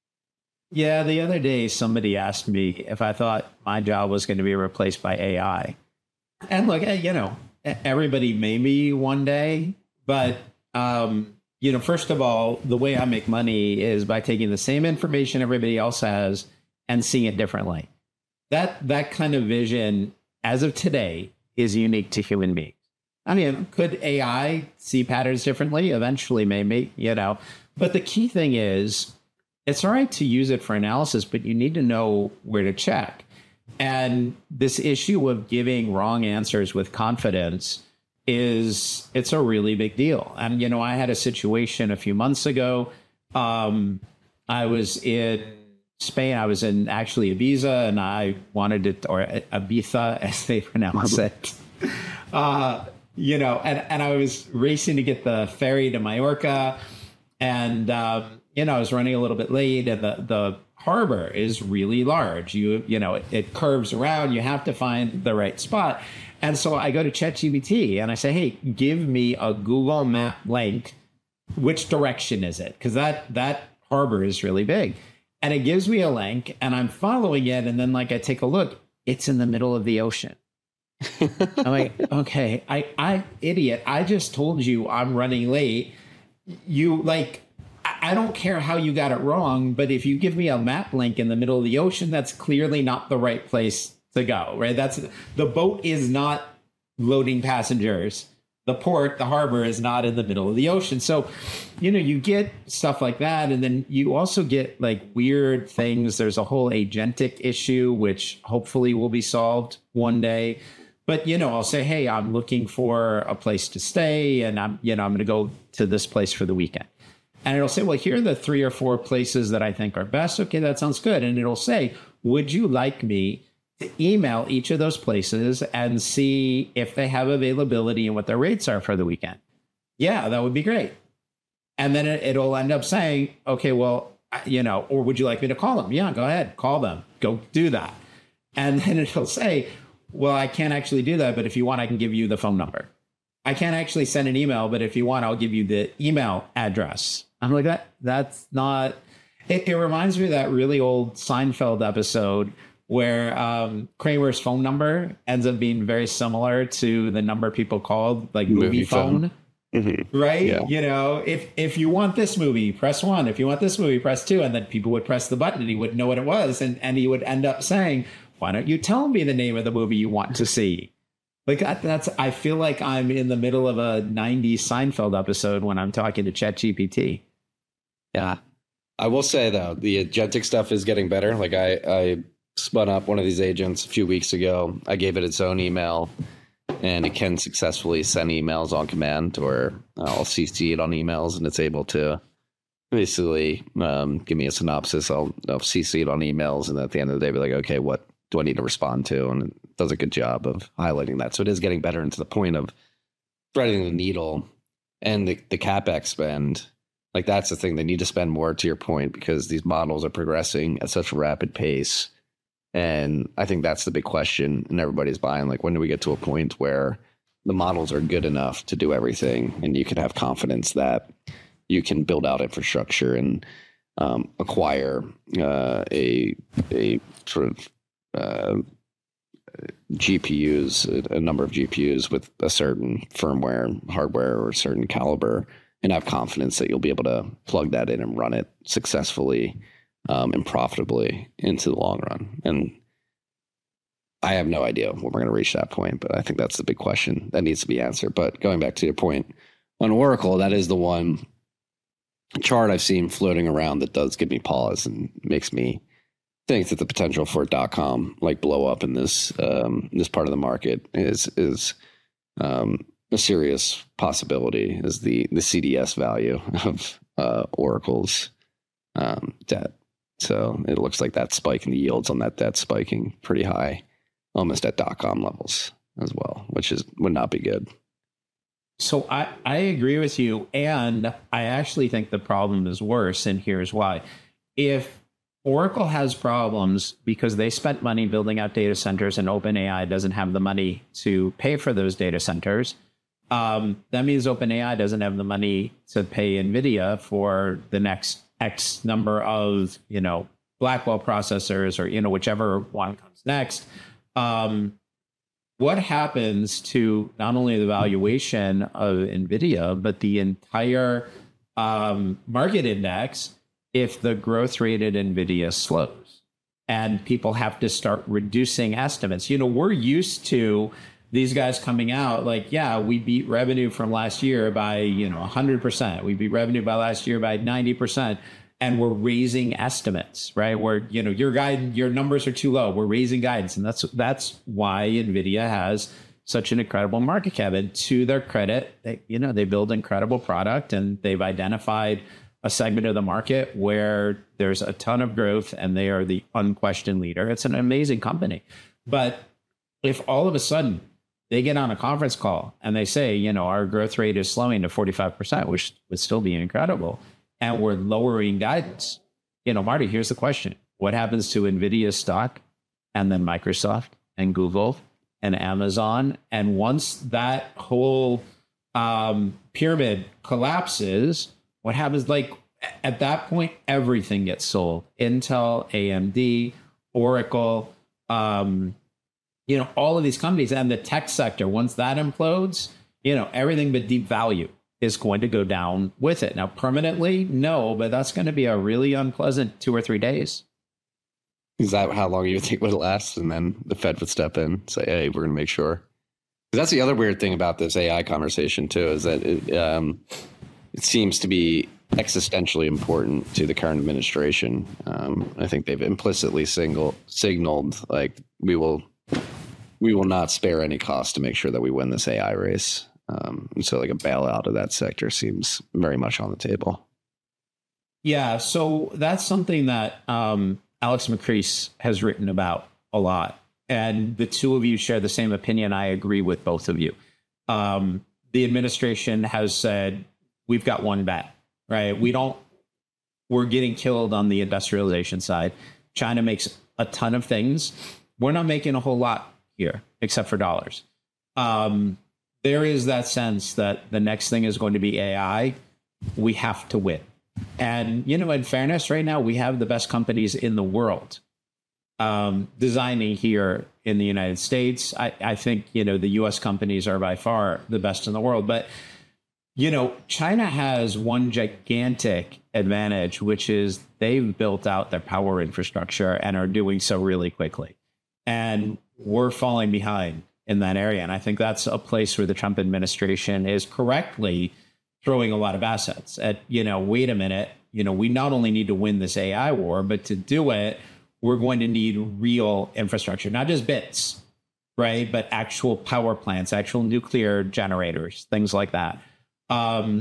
Yeah, the other day somebody asked me if I thought my job was going to be replaced by A I. And look, you know, everybody may be one day, but um, you know, first of all, the way I make money is by taking the same information everybody else has and seeing it differently. That that kind of vision, as of today, is unique to human beings. I mean, could A I see patterns differently? Eventually, maybe, you know. But the key thing is, it's all right to use it for analysis, but you need to know where to check. And this issue of giving wrong answers with confidence is, it's a really big deal. And, you know, I had a situation a few months ago. Um, I was in Spain. I was in actually Ibiza, and I wanted it, or Ibiza as they pronounce it. Uh, you know, and, and I was racing to get the ferry to Mallorca, and um, you know, I was running a little bit late, and the the harbor is really large. You you know, it, it curves around. You have to find the right spot, and so I go to ChatGPT and I say, hey, give me a Google Map link. Which direction is it? Because that that harbor is really big. And it gives me a link and I'm following it. And then like I take a look, it's in the middle of the ocean. I'm like, okay, I, I idiot. I just told you I'm running late. You like, I don't care how you got it wrong, but if you give me a map link in the middle of the ocean, that's clearly not the right place to go, right? That's the boat is not loading passengers. The port, the harbor is not in the middle of the ocean. So, you know, you get stuff like that. And then you also get like weird things. There's a whole agentic issue, which hopefully will be solved one day. But, you know, I'll say, hey, I'm looking for a place to stay and I'm, you know, I'm going to go to this place for the weekend. And it'll say, well, here are the three or four places that I think are best. Okay, that sounds good. And it'll say, would you like me to email each of those places and see if they have availability and what their rates are for the weekend? Yeah, that would be great. And then it, it'll end up saying, okay, well, you know, or would you like me to call them? Yeah, go ahead, call them, go do that. And then it'll say, well, I can't actually do that, but if you want, I can give you the phone number. I can't actually send an email, but if you want, I'll give you the email address. I'm like, that. That's not, it, it reminds me of that really old Seinfeld episode where um, Kramer's phone number ends up being very similar to the number people called, like movie, movie phone, phone. Mm-hmm. Right? Yeah. You know, if if you want this movie, press one. If you want this movie, press two. And then people would press the button and he wouldn't know what it was. And, and he would end up saying, why don't you tell me the name of the movie you want to see? Like that, that's, I feel like I'm in the middle of a nineties Seinfeld episode when I'm talking to ChatGPT. Yeah. I will say, though, the agentic stuff is getting better. Like I, I spun up one of these agents a few weeks ago. I gave it its own email and it can successfully send emails on command, or I'll C C it on emails and it's able to basically um, give me a synopsis. I'll, I'll C C it on emails and at the end of the day, be like, okay, what do I need to respond to? And it does a good job of highlighting that. So it is getting better, and to the point of threading the needle and the, the CapEx spend. Like that's the thing. They need to spend more, to your point, because these models are progressing at such a rapid pace. And I think that's the big question. And everybody's buying, like, when do we get to a point where the models are good enough to do everything and you can have confidence that you can build out infrastructure and um, acquire uh, a, a sort of uh, G P Us, a number of G P Us with a certain firmware, hardware, or a certain caliber, and have confidence that you'll be able to plug that in and run it successfully um, and profitably into the long run. And I have no idea when we're going to reach that point, but I think that's the big question that needs to be answered. But going back to your point on Oracle, that is the one chart I've seen floating around that does give me pause and makes me think that the potential for .com like blow up in this um, this part of the market is is um, a serious possibility. Is the the C D S value of uh, Oracle's um, debt. So it looks like that spike in the yields on that debt spiking pretty high, almost at .com levels as well, which is would not be good. So I, I agree with you. And I actually think the problem is worse. And here's why. If Oracle has problems because they spent money building out data centers and OpenAI doesn't have the money to pay for those data centers, um, that means OpenAI doesn't have the money to pay NVIDIA for the next X number of, you know, Blackwell processors, or, you know, whichever one comes next. Um, what happens to not only the valuation of NVIDIA, but the entire um, market index if the growth rate at NVIDIA slows and people have to start reducing estimates? You know, we're used to these guys coming out like, yeah, we beat revenue from last year by, you know, one hundred percent. We beat revenue by last year by ninety percent. And we're raising estimates, right? Where, you know, your guide, your numbers are too low. We're raising guidance. And that's that's why NVIDIA has such an incredible market cap. And to their credit, they, you know, they build incredible product and they've identified a segment of the market where there's a ton of growth and they are the unquestioned leader. It's an amazing company. But if all of a sudden they get on a conference call and they say, you know, our growth rate is slowing to forty-five percent, which would still be incredible, and we're lowering guidance, you know, Marty, here's the question. What happens to NVIDIA stock and then Microsoft and Google and Amazon? And once that whole um, pyramid collapses, what happens? Like, at that point, everything gets sold. Intel, A M D, Oracle, um, you know, all of these companies, and the tech sector, once that implodes, you know, everything but deep value is going to go down with it. Now, permanently, no, but that's going to be a really unpleasant two or three days. Is that how long you think it would last? And then the Fed would step in, say, hey, we're going to make sure. Because that's the other weird thing about this A I conversation, too, is that it, um, it seems to be existentially important to the current administration. Um, I think they've implicitly single, signaled, like, we will we will not spare any cost to make sure that we win this A I race. Um, and so like a bailout of that sector seems very much on the table. Yeah, so that's something that um, Alex McCrease has written about a lot. And the two of you share the same opinion. I agree with both of you. Um, the administration has said, we've got one bet, right? We don't, we're getting killed on the industrialization side. China makes a ton of things. We're not making a whole lot here, except for dollars. Um, there is that sense that the next thing is going to be A I. We have to win. And, you know, in fairness, right now, we have the best companies in the world um, designing here in the United States. I, I think, you know, the U S companies are by far the best in the world. But, you know, China has one gigantic advantage, which is they've built out their power infrastructure and are doing so really quickly. And we're falling behind in that area. And I think that's a place where the Trump administration is correctly throwing a lot of assets at, you know, wait a minute, you know, we not only need to win this A I war, but to do it, we're going to need real infrastructure, not just bits, right? But actual power plants, actual nuclear generators, things like that. Um,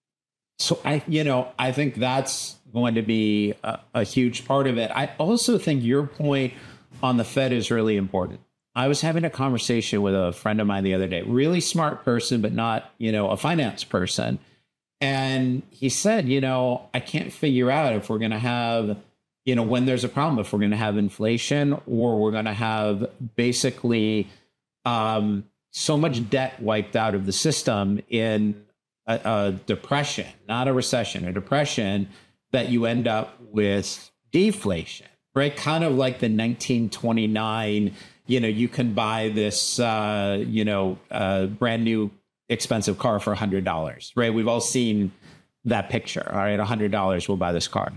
so I, you know, I think that's going to be a, a huge part of it. I also think your point on the Fed is really important. I was having a conversation with a friend of mine the other day, really smart person, but not, you know, a finance person. And he said, you know, I can't figure out if we're going to have, you know, when there's a problem, if we're going to have inflation or we're going to have basically um, so much debt wiped out of the system in a, a depression, not a recession, a depression, that you end up with deflation, right? Kind of like the nineteen twenty-nine, you know, you can buy this, uh, you know, uh, brand new expensive car for one hundred dollars, right? We've all seen that picture. All right, one hundred dollars we'll buy this car.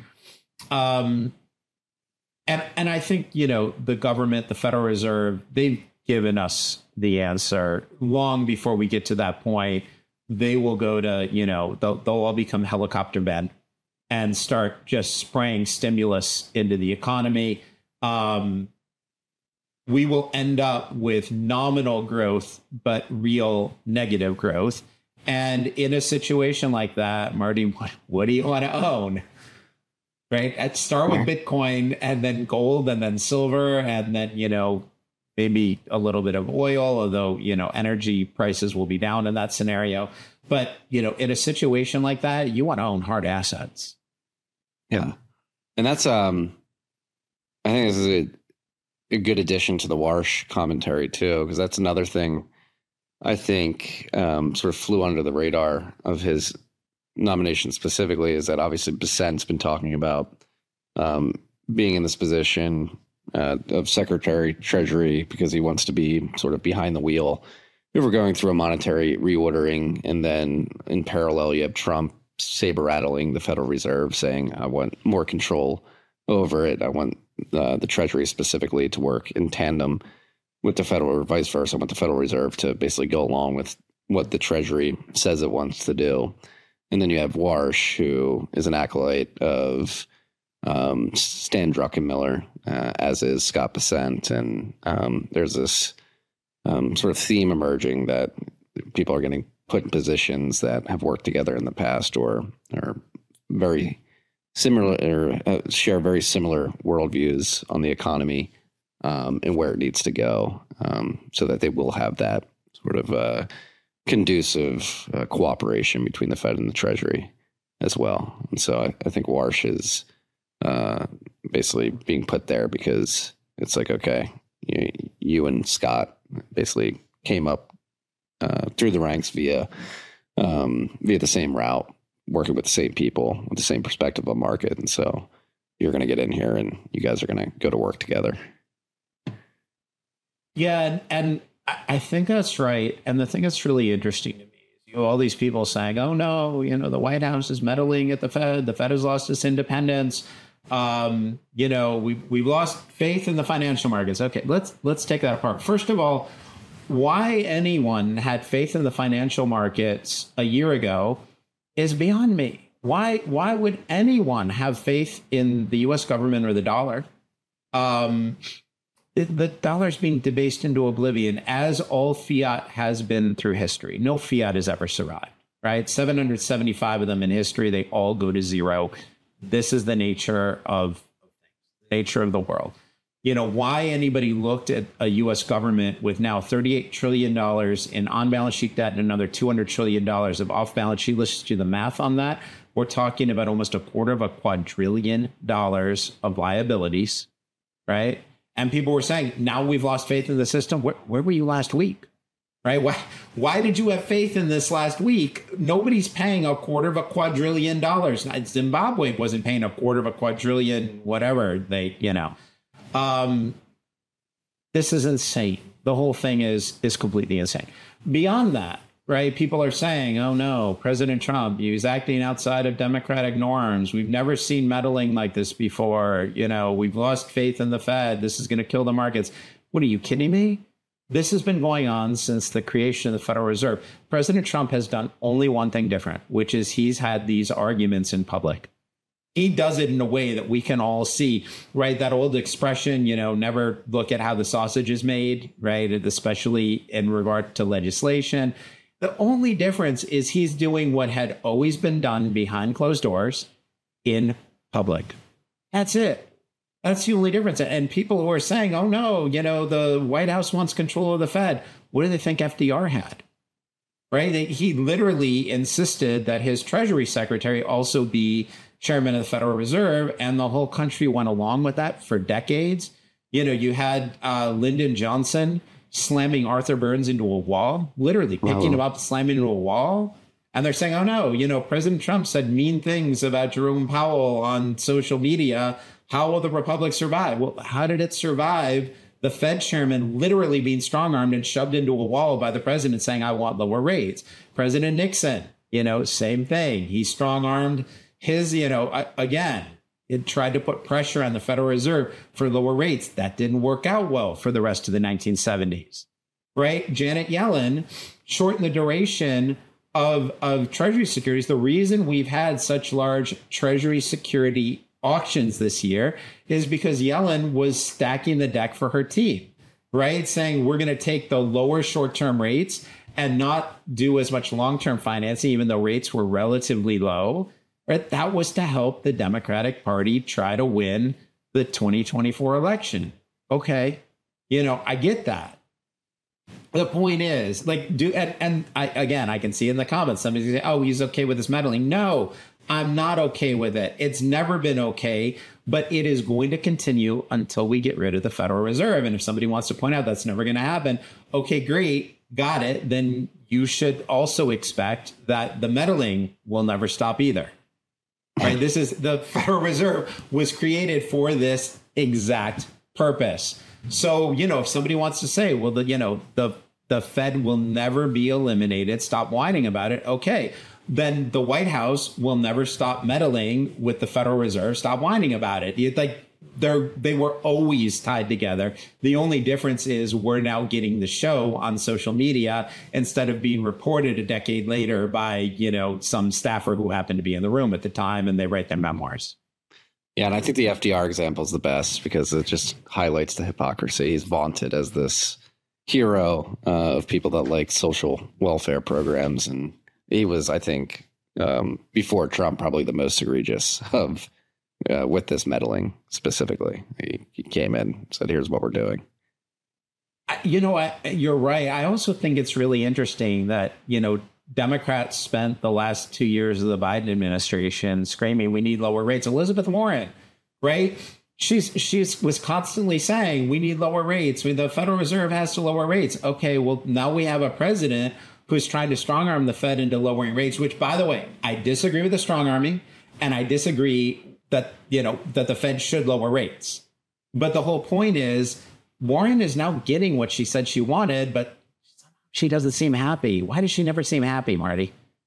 Um, and, and I think, you know, the government, the Federal Reserve, they've given us the answer long before we get to that point. They will go to, you know, they'll, they'll all become helicopter men and start just spraying stimulus into the economy. Um, we will end up with nominal growth, but real negative growth. And in a situation like that, Marty, what, what do you want to own? Right? At start with Bitcoin and then gold and then silver and then, you know, maybe a little bit of oil, although, you know, energy prices will be down in that scenario. But, you know, in a situation like that, you want to own hard assets. Yeah. And that's, um, I think this is a, a good addition to the Warsh commentary too, because that's another thing I think um, sort of flew under the radar of his nomination specifically, is that obviously Bessent's been talking about um, being in this position uh, of Secretary Treasury because he wants to be sort of behind the wheel. We were going through a monetary reordering, and then in parallel, you have Trump saber rattling the Federal Reserve, saying, I want more control over it. I want uh, the Treasury specifically to work in tandem with the Federal, or vice versa. I want the Federal Reserve to basically go along with what the Treasury says it wants to do. And then you have Warsh, who is an acolyte of um, Stan Druckenmiller, uh, as is Scott Bessent. And um, there's this um, sort of theme emerging that people are getting put in positions that have worked together in the past, or are very similar, or uh, share very similar worldviews on the economy um, and where it needs to go, um, so that they will have that sort of uh, conducive uh, cooperation between the Fed and the Treasury as well. And so I, I think Warsh is uh, basically being put there because it's like, okay, you, you and Scott basically came up uh, through the ranks via um, via the same route, working with the same people with the same perspective of market. And so you're going to get in here and you guys are going to go to work together. Yeah. And, and I think that's right. And the thing that's really interesting to me is you know, all these people saying, oh, no, you know, the White House is meddling at the Fed. The Fed has lost its independence. Um, you know, we, we've lost faith in the financial markets. OK, let's let's take that apart. First of all, why anyone had faith in the financial markets a year ago is beyond me. Why why would anyone have faith in the U S government or the dollar? Um, the, the dollar's being debased into oblivion, as all fiat has been through history. No fiat has ever survived, right? seven hundred seventy-five of them in history, they all go to zero. This is the nature of nature of the world. You know, why anybody looked at a U S government with now thirty-eight trillion dollars in on-balance sheet debt and another two hundred trillion dollars of off-balance sheet. Let's do the math on that. We're talking about almost a quarter of a quadrillion dollars of liabilities, right? And people were saying, now we've lost faith in the system. Where, where were you last week, right? Why, why did you have faith in this last week? Nobody's paying a quarter of a quadrillion dollars. Zimbabwe wasn't paying a quarter of a quadrillion, whatever they, you know. Um, this is insane. The whole thing is is completely insane. Beyond that, right? People are saying, oh, no, President Trump, he's acting outside of democratic norms. We've never seen meddling like this before. You know, we've lost faith in the Fed. This is going to kill the markets. What, are you kidding me? This has been going on since the creation of the Federal Reserve. President Trump has done only one thing different, which is he's had these arguments in public. He does it in a way that we can all see, right? That old expression, you know, never look at how the sausage is made, right? Especially in regard to legislation. The only difference is he's doing what had always been done behind closed doors in public. That's it. That's the only difference. And people who are saying, oh, no, you know, the White House wants control of the Fed. What do they think F D R had? Right? He literally insisted that his Treasury Secretary also be chairman of the Federal Reserve, and the whole country went along with that for decades. You know, you had uh, Lyndon Johnson slamming Arthur Burns into a wall, literally picking wow. him up, slamming into a wall. And they're saying, oh, no, you know, President Trump said mean things about Jerome Powell on social media. How will the Republic survive? Well, how did it survive? The Fed chairman literally being strong-armed and shoved into a wall by the president saying, I want lower rates. President Nixon, you know, same thing. He strong-armed his, you know, again, it tried to put pressure on the Federal Reserve for lower rates. That didn't work out well for the rest of the nineteen seventies, right? Janet Yellen shortened the duration of, of Treasury securities. The reason we've had such large Treasury security auctions this year is because Yellen was stacking the deck for her team, right? Saying we're going to take the lower short-term rates and not do as much long-term financing, even though rates were relatively low. Right? That was to help the Democratic Party try to win the twenty twenty-four election. Okay, you know, I get that. The point is, like, do and, and I again, I can see in the comments somebody's gonna say, "Oh, he's okay with this meddling." No, I'm not okay with it. It's never been okay, but it is going to continue until we get rid of the Federal Reserve. And if somebody wants to point out that's never going to happen, okay, great, got it. Then you should also expect that the meddling will never stop either. Right? This is the Federal Reserve was created for this exact purpose. So, you know, if somebody wants to say, well, the, you know, the the Fed will never be eliminated, stop whining about it. OK, then the White House will never stop meddling with the Federal Reserve. Stop whining about it. You, like they're they were always tied together. The only difference is we're now getting the show on social media instead of being reported a decade later by, you know, some staffer who happened to be in the room at the time and they write their memoirs. Yeah, and I think the F D R example is the best because it just highlights the hypocrisy. He's vaunted as this hero uh, of people that like social welfare programs. And he was, I think, um, before Trump, probably the most egregious of Uh, with this meddling specifically. He, he came in, said, here's what we're doing. You know, I, you're right. I also think it's really interesting that, you know, Democrats spent the last two years of the Biden administration screaming, we need lower rates. Elizabeth Warren, right? She's she's was constantly saying we need lower rates. The Federal Reserve has to lower rates. OK, well, now we have a president who's trying to strong arm the Fed into lowering rates, which, by the way, I disagree with the strong arming, and I disagree that, you know, that the Fed should lower rates. But the whole point is Warren is now getting what she said she wanted, but she doesn't seem happy. Why does she never seem happy, Marty?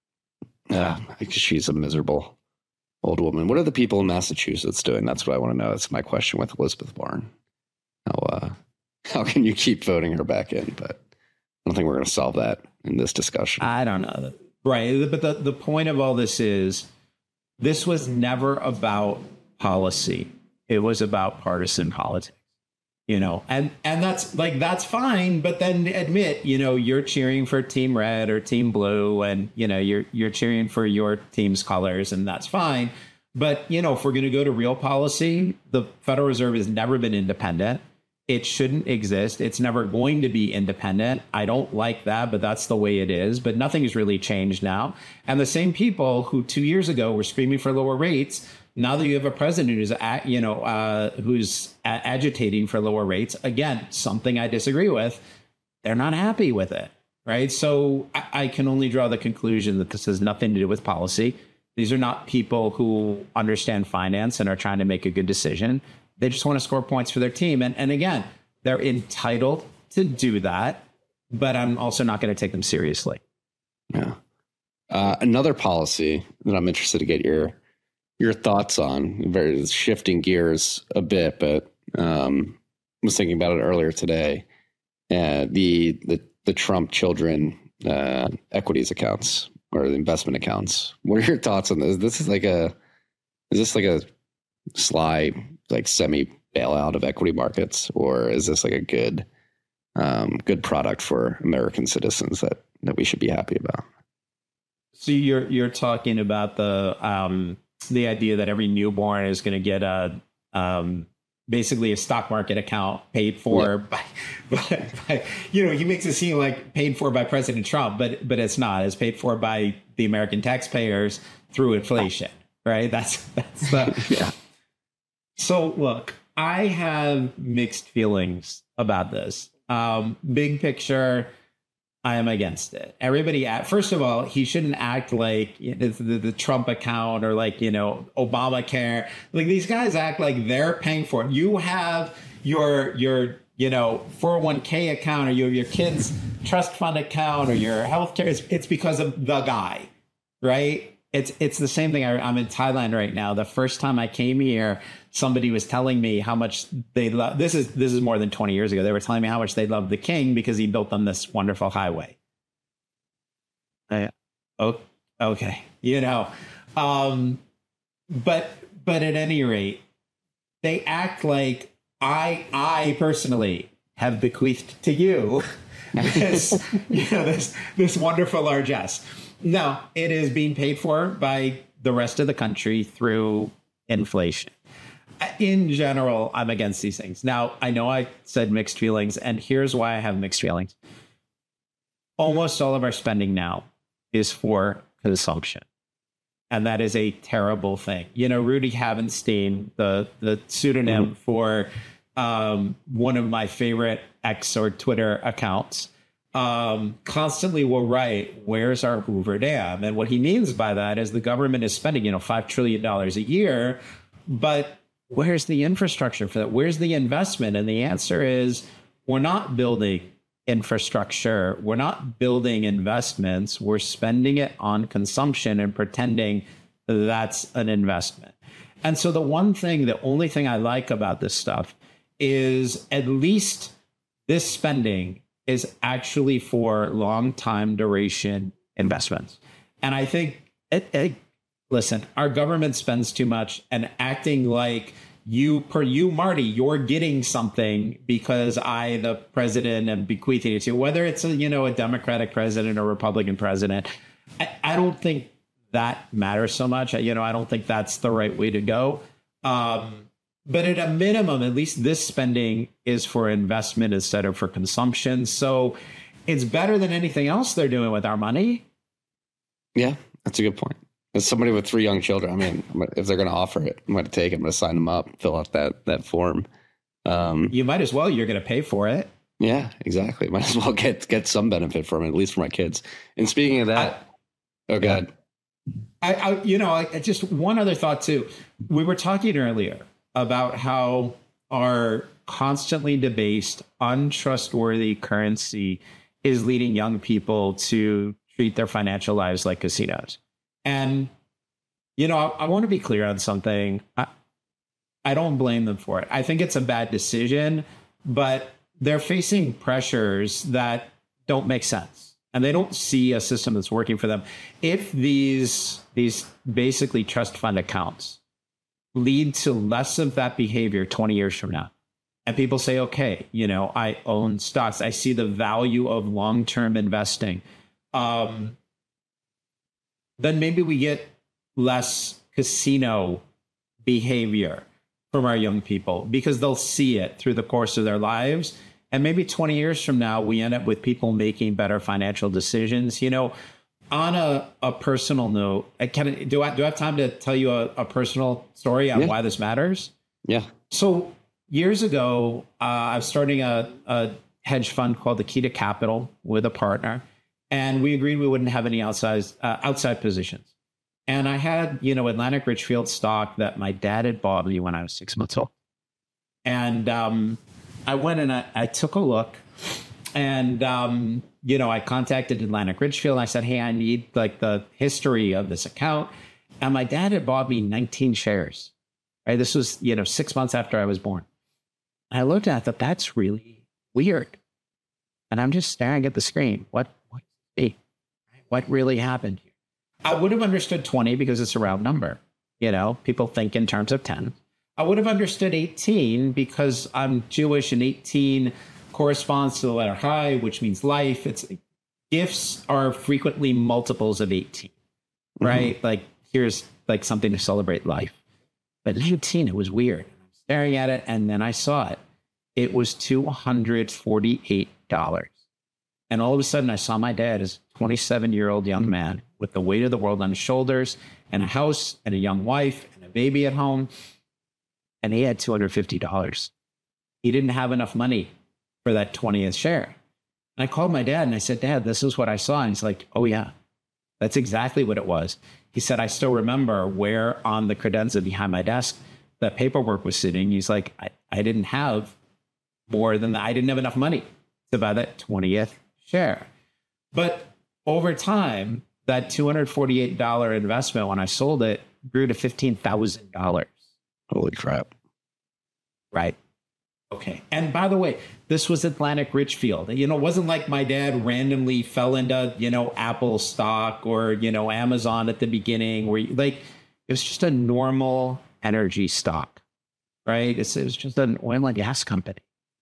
Yeah, because she's a miserable old woman. What are the people in Massachusetts doing? That's what I want to know. That's my question with Elizabeth Warren. How uh, how can you keep voting her back in? But I don't think we're going to solve that in this discussion. I don't know. Right. But the, the point of all this is this was never about policy. It was about partisan politics. You know, and and that's like, that's fine. But then admit, you know, you're cheering for Team Red or Team Blue, and, you know, you're you're cheering for your team's colors, and that's fine. But, you know, if we're going to go to real policy, the Federal Reserve has never been independent. It shouldn't exist. It's never going to be independent. I don't like that, but that's the way it is. But nothing has really changed now. And the same people who two years ago were screaming for lower rates, now that you have a president who's, you know, uh, who's agitating for lower rates, again, something I disagree with, they're not happy with it, right? So I, I can only draw the conclusion that this has nothing to do with policy. These are not people who understand finance and are trying to make a good decision. They just want to score points for their team. And, and again, they're entitled to do that, but I'm also not going to take them seriously. Yeah. Uh, another policy that I'm interested to get your your thoughts on, very shifting gears a bit, but um, I was thinking about it earlier today. Uh, the the the Trump children uh, equities accounts or the investment accounts. What are your thoughts on this? This is like a is this like a sly, like semi bailout of equity markets, or is this like a good um, good product for American citizens that that we should be happy about? So you're you're talking about the um, the idea that every newborn is going to get a um, basically a stock market account paid for yeah. by, by, by, you know, he makes it seem like paid for by President Trump, but but it's not. It's paid for by the American taxpayers through inflation, right? That's that's the yeah. So look, I have mixed feelings about this. Um, big picture, I am against it. Everybody, at, first of all, he shouldn't act like you know, the, the Trump account or like, you know, Obamacare. Like these guys act like they're paying for it. You have your, your, you know, four oh one k account or your, your kid's trust fund account or your healthcare. It's, it's because of the guy, right? It's it's the same thing. I, I'm in Thailand right now. The first time I came here, somebody was telling me how much they love. This is this is more than twenty years ago. They were telling me how much they loved the king because he built them this wonderful highway. I, oh, okay, you know, um, but but at any rate, they act like I I personally have bequeathed to you this you know this this wonderful largesse. No, it is being paid for by the rest of the country through inflation. In general, I'm against these things. Now, I know I said mixed feelings, and here's why I have mixed feelings. Almost all of our spending now is for consumption, and that is a terrible thing. You know, Rudy Havenstein, the, the pseudonym mm-hmm. for um, one of my favorite X or Twitter accounts, Um, constantly will write, where's our Hoover Dam? And what he means by that is the government is spending, you know, five trillion dollars a year, but where's the infrastructure for that? Where's the investment? And the answer is we're not building infrastructure. We're not building investments. We're spending it on consumption and pretending that's an investment. And so the one thing, the only thing I like about this stuff is at least this spending is actually for long time duration investments. And I think, it, it, listen, our government spends too much, and acting like you, per you, Marty, you're getting something because I, the president, am bequeathing it to you, whether it's a, you know, a Democratic president or Republican president. I, I don't think that matters so much. You know, I don't think that's the right way to go. Um, But at a minimum, at least this spending is for investment instead of for consumption. So it's better than anything else they're doing with our money. Yeah, that's a good point. As somebody with three young children, I mean, if they're going to offer it, I'm going to take it. I'm going to sign them up, fill out that that form. Um, you might as well. You're going to pay for it. Yeah, exactly. Might as well get get some benefit from it, at least for my kids. And speaking of that, I, oh, God. I, I, you know, I, just one other thought too. We were talking earlier about how our constantly debased, untrustworthy currency is leading young people to treat their financial lives like casinos. And, you know, I, I want to be clear on something. I, I don't blame them for it. I think it's a bad decision, but they're facing pressures that don't make sense. And they don't see a system that's working for them. If these, these basically trust fund accounts lead to less of that behavior twenty years from now, and people say, okay, you know, I own stocks, I see the value of long-term investing, um, then maybe we get less casino behavior from our young people because they'll see it through the course of their lives. And maybe twenty years from now, we end up with people making better financial decisions. You know, on a, a personal note, I can, do, I, do I have time to tell you a, a personal story on yeah. why this matters? Yeah. So years ago, uh, I was starting a, a hedge fund called Akita Capital with a partner, and we agreed we wouldn't have any outside, uh, outside positions. And I had, you know, Atlantic Richfield stock that my dad had bought me when I was six months old. And um, I went and I, I took a look, and, um, you know, I contacted Atlantic Richfield. I said, hey, I need like the history of this account. And my dad had bought me nineteen shares. Right? This was, you know, six months after I was born. I looked at it, I thought, that's really weird. And I'm just staring at the screen. What, what, hey, what really happened here? I would have understood twenty because it's a round number. You know, people think in terms of ten. I would have understood eighteen because I'm Jewish, and eighteen corresponds to the letter Chai, which means life. It's gifts are frequently multiples of eighteen, right? Mm-hmm. Like here's like something to celebrate life. But nineteen, it was weird. I'm staring at it, and then I saw it. It was two hundred forty-eight dollars. And all of a sudden, I saw my dad as a twenty-seven-year-old young man with the weight of the world on his shoulders, and a house, and a young wife, and a baby at home. And he had two hundred fifty dollars. He didn't have enough money for that twentieth share. And I called my dad, and I said, Dad, this is what I saw. And he's like, oh, yeah, that's exactly what it was. He said, I still remember where on the credenza behind my desk that paperwork was sitting. He's like, I, I didn't have more than that. I didn't have enough money to buy that twentieth share. But over time, that two hundred forty-eight dollars investment, when I sold it, grew to fifteen thousand dollars. Holy crap. Right. Okay. And by the way, this was Atlantic Richfield. You know, it wasn't like my dad randomly fell into, you know, Apple stock or, you know, Amazon at the beginning, where you, like, it was just a normal energy stock, right? It's, it was just an oil and gas company.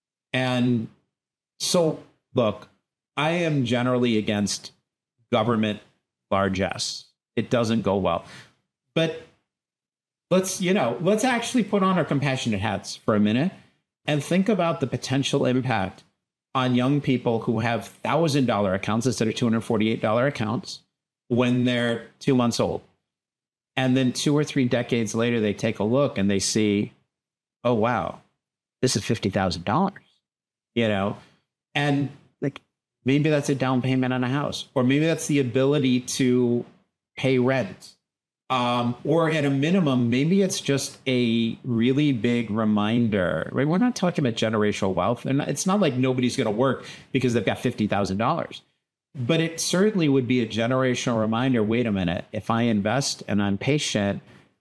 And so, look, I am generally against government largesse. It doesn't go well. But let's, you know, let's actually put on our compassionate hats for a minute and think about the potential impact on young people who have one thousand dollars accounts instead of two hundred forty-eight dollars accounts when they're two months old. And then two or three decades later, they take a look and they see, oh, wow, this is fifty thousand dollars, you know, and like maybe that's a down payment on a house, or maybe that's the ability to pay rent. Um, or at a minimum, maybe it's just a really big reminder, right? We're not talking about generational wealth, and it's not like nobody's going to work because they've got fifty thousand dollars. But it certainly would be a generational reminder. Wait a minute, if I invest and I'm patient,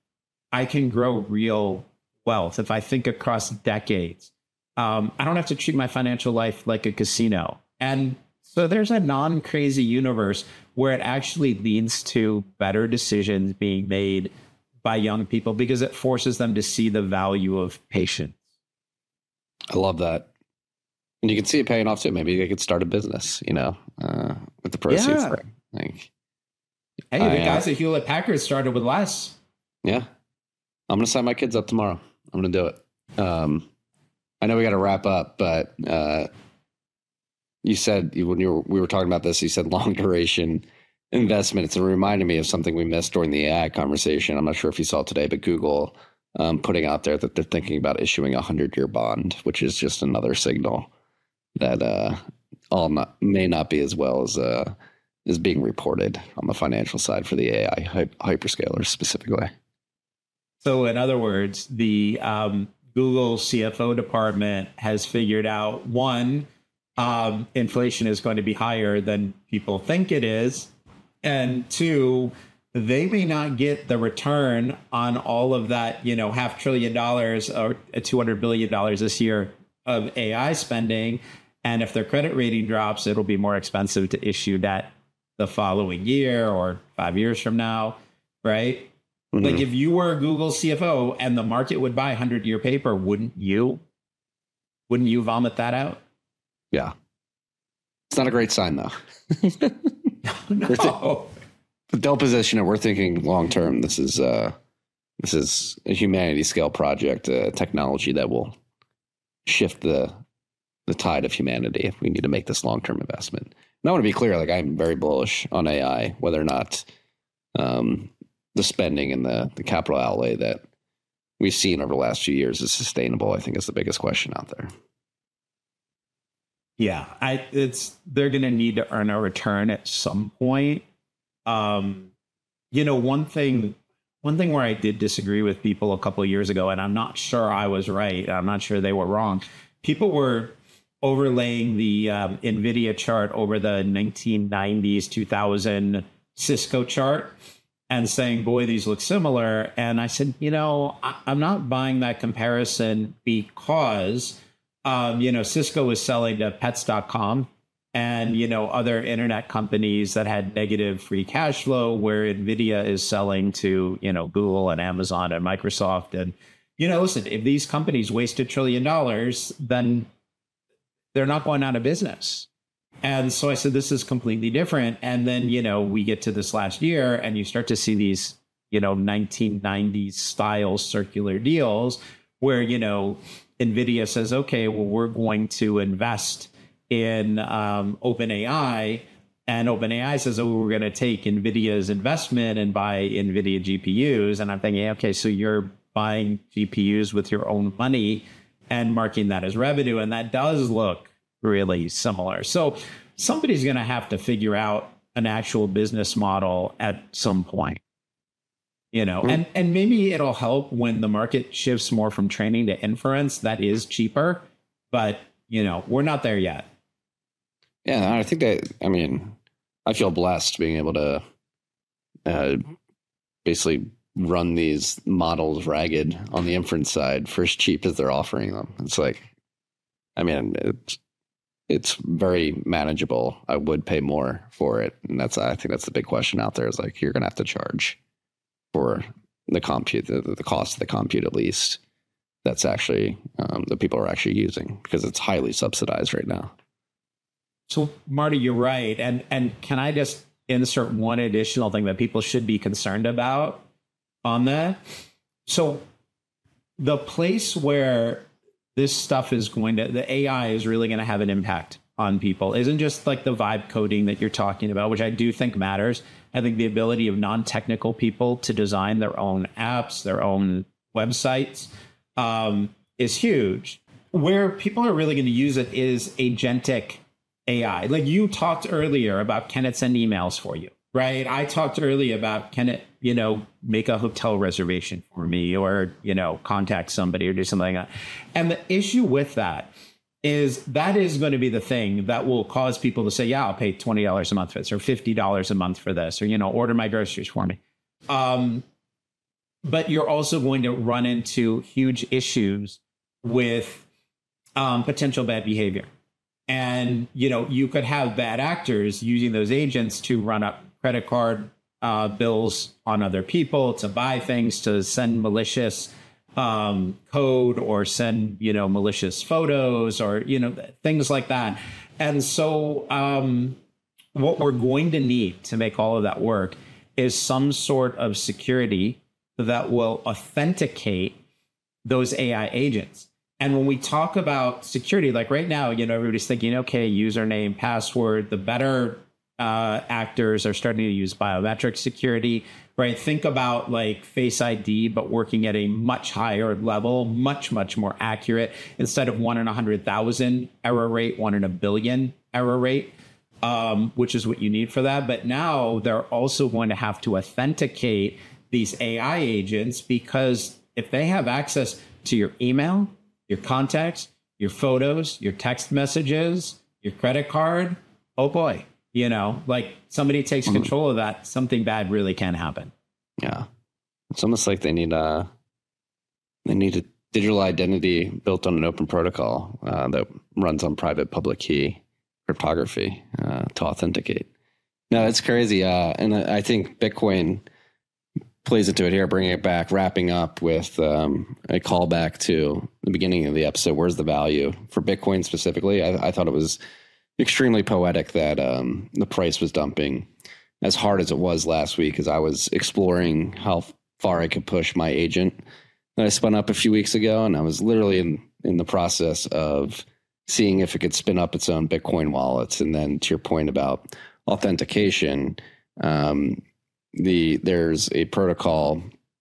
I can grow real wealth. If I think across decades, um, I don't have to treat my financial life like a casino. And so there's a non-crazy universe where it actually leads to better decisions being made by young people because it forces them to see the value of patience. I love that. And you can see it paying off too. Maybe they could start a business, you know, uh, with the proceeds. Yeah. For it. Like, hey, I, the guys uh, at Hewlett Packard started with less. Yeah. I'm going to sign my kids up tomorrow. I'm going to do it. Um, I know we got to wrap up, but uh, you said when you were, we were talking about this, you said long duration investments. It reminded me of something we missed during the A I conversation. I'm not sure if you saw it today, but Google um, putting out there that they're thinking about issuing a hundred year bond, which is just another signal that uh, all not, may not be as well as uh, is being reported on the financial side for the A I hy- hyperscalers specifically. So in other words, the um, Google C F O department has figured out, one, um, inflation is going to be higher than people think it is. And two, they may not get the return on all of that, you know, half trillion dollars or two hundred billion dollars this year of A I spending. And if their credit rating drops, it'll be more expensive to issue debt the following year or five years from now, right? Mm-hmm. Like if you were Google C F O and the market would buy hundred-year paper, wouldn't you? Wouldn't you vomit that out? Yeah. It's not a great sign, though. No. The Dell position, and we're thinking long term. This is uh, this is a humanity scale project, a technology that will shift the the tide of humanity if we need to make this long term investment. And I want to be clear, like I'm very bullish on A I, whether or not um, the spending and the the capital outlay that we've seen over the last few years is sustainable. I think is the biggest question out there. Yeah, I it's they're going to need to earn a return at some point. Um, you know, one thing, one thing where I did disagree with people a couple of years ago, and I'm not sure I was right. I'm not sure they were wrong. People were overlaying the um, NVIDIA chart over the nineteen nineties, two thousand Cisco chart and saying, boy, these look similar. And I said, you know, I, I'm not buying that comparison because, um, you know, Cisco was selling to pets dot com. And, you know, other internet companies that had negative free cash flow, where NVIDIA is selling to, you know, Google and Amazon and Microsoft. And, you know, listen, if these companies waste a trillion dollars, then they're not going out of business. And so I said, this is completely different. And then, you know, we get to this last year and you start to see these, you know, nineteen nineties style circular deals where, you know, NVIDIA says, OK, well, we're going to invest in um, OpenAI, and OpenAI says, oh, we're going to take NVIDIA's investment and buy NVIDIA G P Us. And I'm thinking, okay, so you're buying G P Us with your own money and marking that as revenue. And that does look really similar. So somebody's going to have to figure out an actual business model at some point, you know, mm-hmm. and, and maybe it'll help when the market shifts more from training to inference. That is cheaper, but, you know, we're not there yet. Yeah, I think that, I mean, I feel blessed being able to uh, basically run these models ragged on the inference side for as cheap as they're offering them. It's like, I mean, it's, it's very manageable. I would pay more for it. And that's, I think that's the big question out there is like, you're going to have to charge for the compute, the, the cost of the compute at least. That's actually, um, the people are actually using because it's highly subsidized right now. So, Marty, you're right. And and can I just insert one additional thing that people should be concerned about on that? So the place where this stuff is going to, the A I is really going to have an impact on people isn't just like the vibe coding that you're talking about, which I do think matters. I think the ability of non-technical people to design their own apps, their own websites um, is huge. Where people are really going to use it is agentic A I. Like you talked earlier about, can it send emails for you, right? I talked earlier about, can it, you know, make a hotel reservation for me or, you know, contact somebody or do something like that. And the issue with that is that is going to be the thing that will cause people to say, yeah, I'll pay twenty dollars a month for this or fifty dollars a month for this, or, you know, order my groceries for me. Um, but you're also going to run into huge issues with um, potential bad behavior. And, you know, you could have bad actors using those agents to run up credit card uh, bills on other people, to buy things, to send malicious um, code or send, you know, malicious photos or, you know, things like that. And so um, what we're going to need to make all of that work is some sort of security that will authenticate those A I agents. And when we talk about security, like right now, you know, everybody's thinking, okay, username, password, the better uh, actors are starting to use biometric security, right? Think about like Face I D, but working at a much higher level, much, much more accurate. Instead of one in a hundred thousand error rate, one in a billion error rate, um, which is what you need for that. But now they're also going to have to authenticate these A I agents, because if they have access to your email, your contacts, your photos, your text messages, your credit card, oh boy, you know, like somebody takes mm-hmm. control of that, something bad really can happen. Yeah. It's almost like they need a, they need a digital identity built on an open protocol uh, that runs on private public key cryptography uh, to authenticate. No, it's crazy. Uh, and I think Bitcoin plays into it here, bringing it back, wrapping up with um, a callback to the beginning of the episode. Where's the value for Bitcoin specifically? I, I thought it was extremely poetic that um, the price was dumping as hard as it was last week, as I was exploring how far I could push my agent that I spun up a few weeks ago. And I was literally in, in the process of seeing if it could spin up its own Bitcoin wallets. And then to your point about authentication, um, the there's a protocol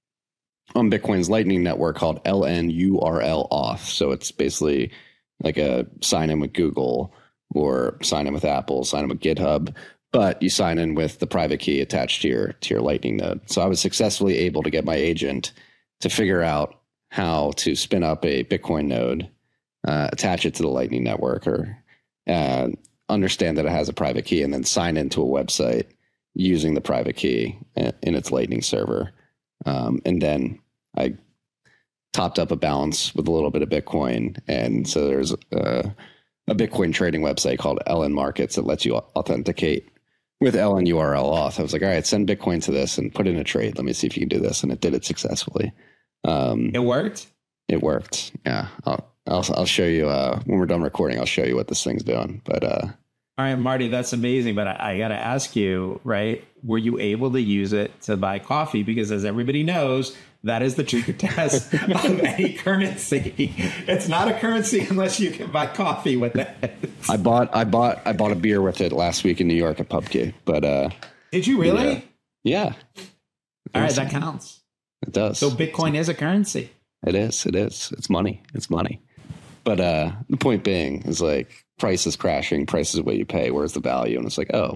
on Bitcoin's Lightning Network called L N U R L auth. So it's basically like a sign in with Google or sign in with Apple, sign in with GitHub, but you sign in with the private key attached to your to your Lightning node. So I was successfully able to get my agent to figure out how to spin up a Bitcoin node, uh, attach it to the Lightning Network, or uh, understand that it has a private key, and then sign into a website using the private key in its Lightning server. Um, and then I topped up a balance with a little bit of Bitcoin. And so there's a, a Bitcoin trading website called L N Markets that lets you authenticate with L N U R L auth. I was like, all right, send Bitcoin to this and put in a trade. Let me see if you can do this. And it did it successfully. Um, it worked? It worked. Yeah. I'll, I'll, I'll show you uh, when we're done recording, I'll show you what this thing's doing. But, uh, all right, Marty, that's amazing. But I, I got to ask you, right, were you able to use it to buy coffee? Because as everybody knows, that is the true test of any currency. It's not a currency unless you can buy coffee with it. I bought I bought I bought a beer with it last week in New York at PubKey. But uh, did you really? Yeah. yeah. All right, that counts. It does. So Bitcoin is a currency. It is. It is. It's money. It's money. But uh, the point being is like, price is crashing, price is what you pay, where's the value? And it's like, oh,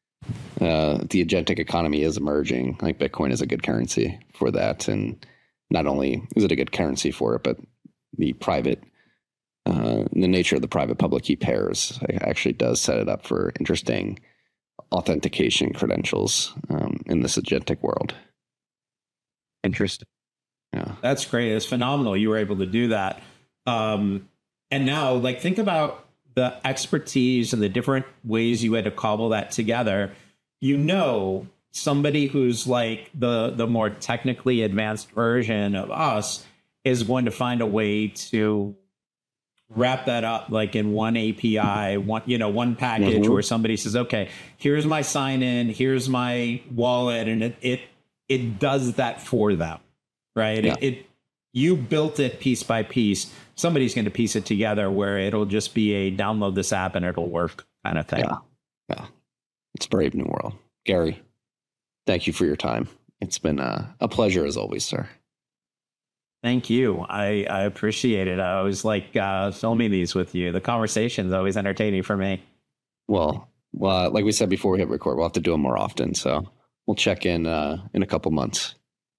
uh, the agentic economy is emerging. Like Bitcoin is a good currency for that. And not only is it a good currency for it, but the private, uh, the nature of the private public key pairs actually does set it up for interesting authentication credentials um, in this agentic world. Interesting. Yeah. That's great. It's phenomenal. You were able to do that. Um, and now, like, think about the expertise and the different ways you had to cobble that together. You know, somebody who's like the the more technically advanced version of us is going to find a way to wrap that up like in one A P I, one, you know, one package mm-hmm. where somebody says, okay, here's my sign in, here's my wallet. And it, it, it does that for them, right? Yeah. It, it, you built it piece by piece. Somebody's going to piece it together where it'll just be a download this app and it'll work kind of thing. Yeah. Yeah. It's a brave new world. Gary, thank you for your time. It's been a, a pleasure as always, sir. Thank you. I, I appreciate it. I always like uh, filming these with you. The conversation's always entertaining for me. Well, well, like we said before we hit record, we'll have to do them more often. So we'll check in uh, in a couple months.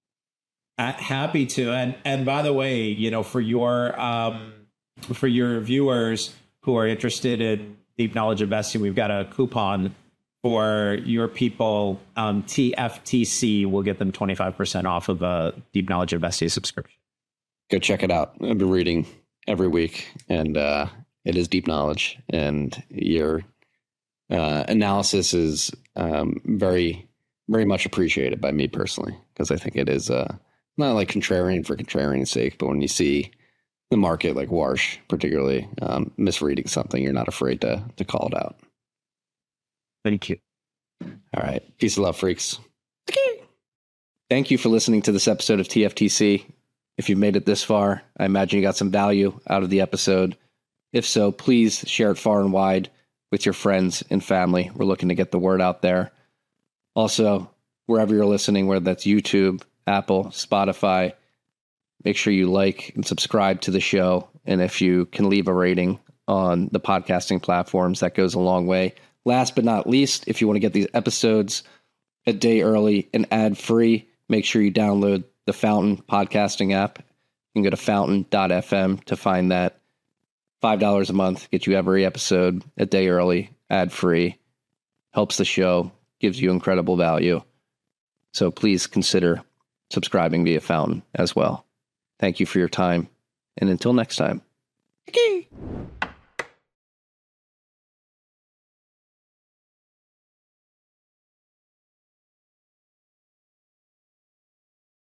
Uh, happy to. And and by the way, you know, for your um, for your viewers who are interested in deep knowledge investing, we've got a coupon for your people. Um, T F T C will get them twenty-five percent off of a deep knowledge investing subscription. Go check it out. I've been reading every week, and uh, it is deep knowledge, and your uh, analysis is um, very, very much appreciated by me personally, because I think it is uh, not like contrarian for contrarian's sake, but when you see the market like Warsh, particularly um, misreading something, you're not afraid to to call it out. Thank you. All right. Peace of love, freaks. Thank you for listening to this episode of T F T C. If you've made it this far, I imagine you got some value out of the episode. If so, please share it far and wide. with your friends and family. We're looking to get the word out there. Also, wherever you're listening, whether that's YouTube, Apple, Spotify, make sure you like and subscribe to the show. And if you can leave a rating on the podcasting platforms, that goes a long way. Last but not least, if you want to get these episodes a day early and ad free, make sure you download the Fountain podcasting app. You can go to fountain dot f m to find that. five dollars a month, get you every episode a day early, ad free, helps the show, gives you incredible value. So please consider subscribing via Fountain as well. Thank you for your time. And until next time. Okay.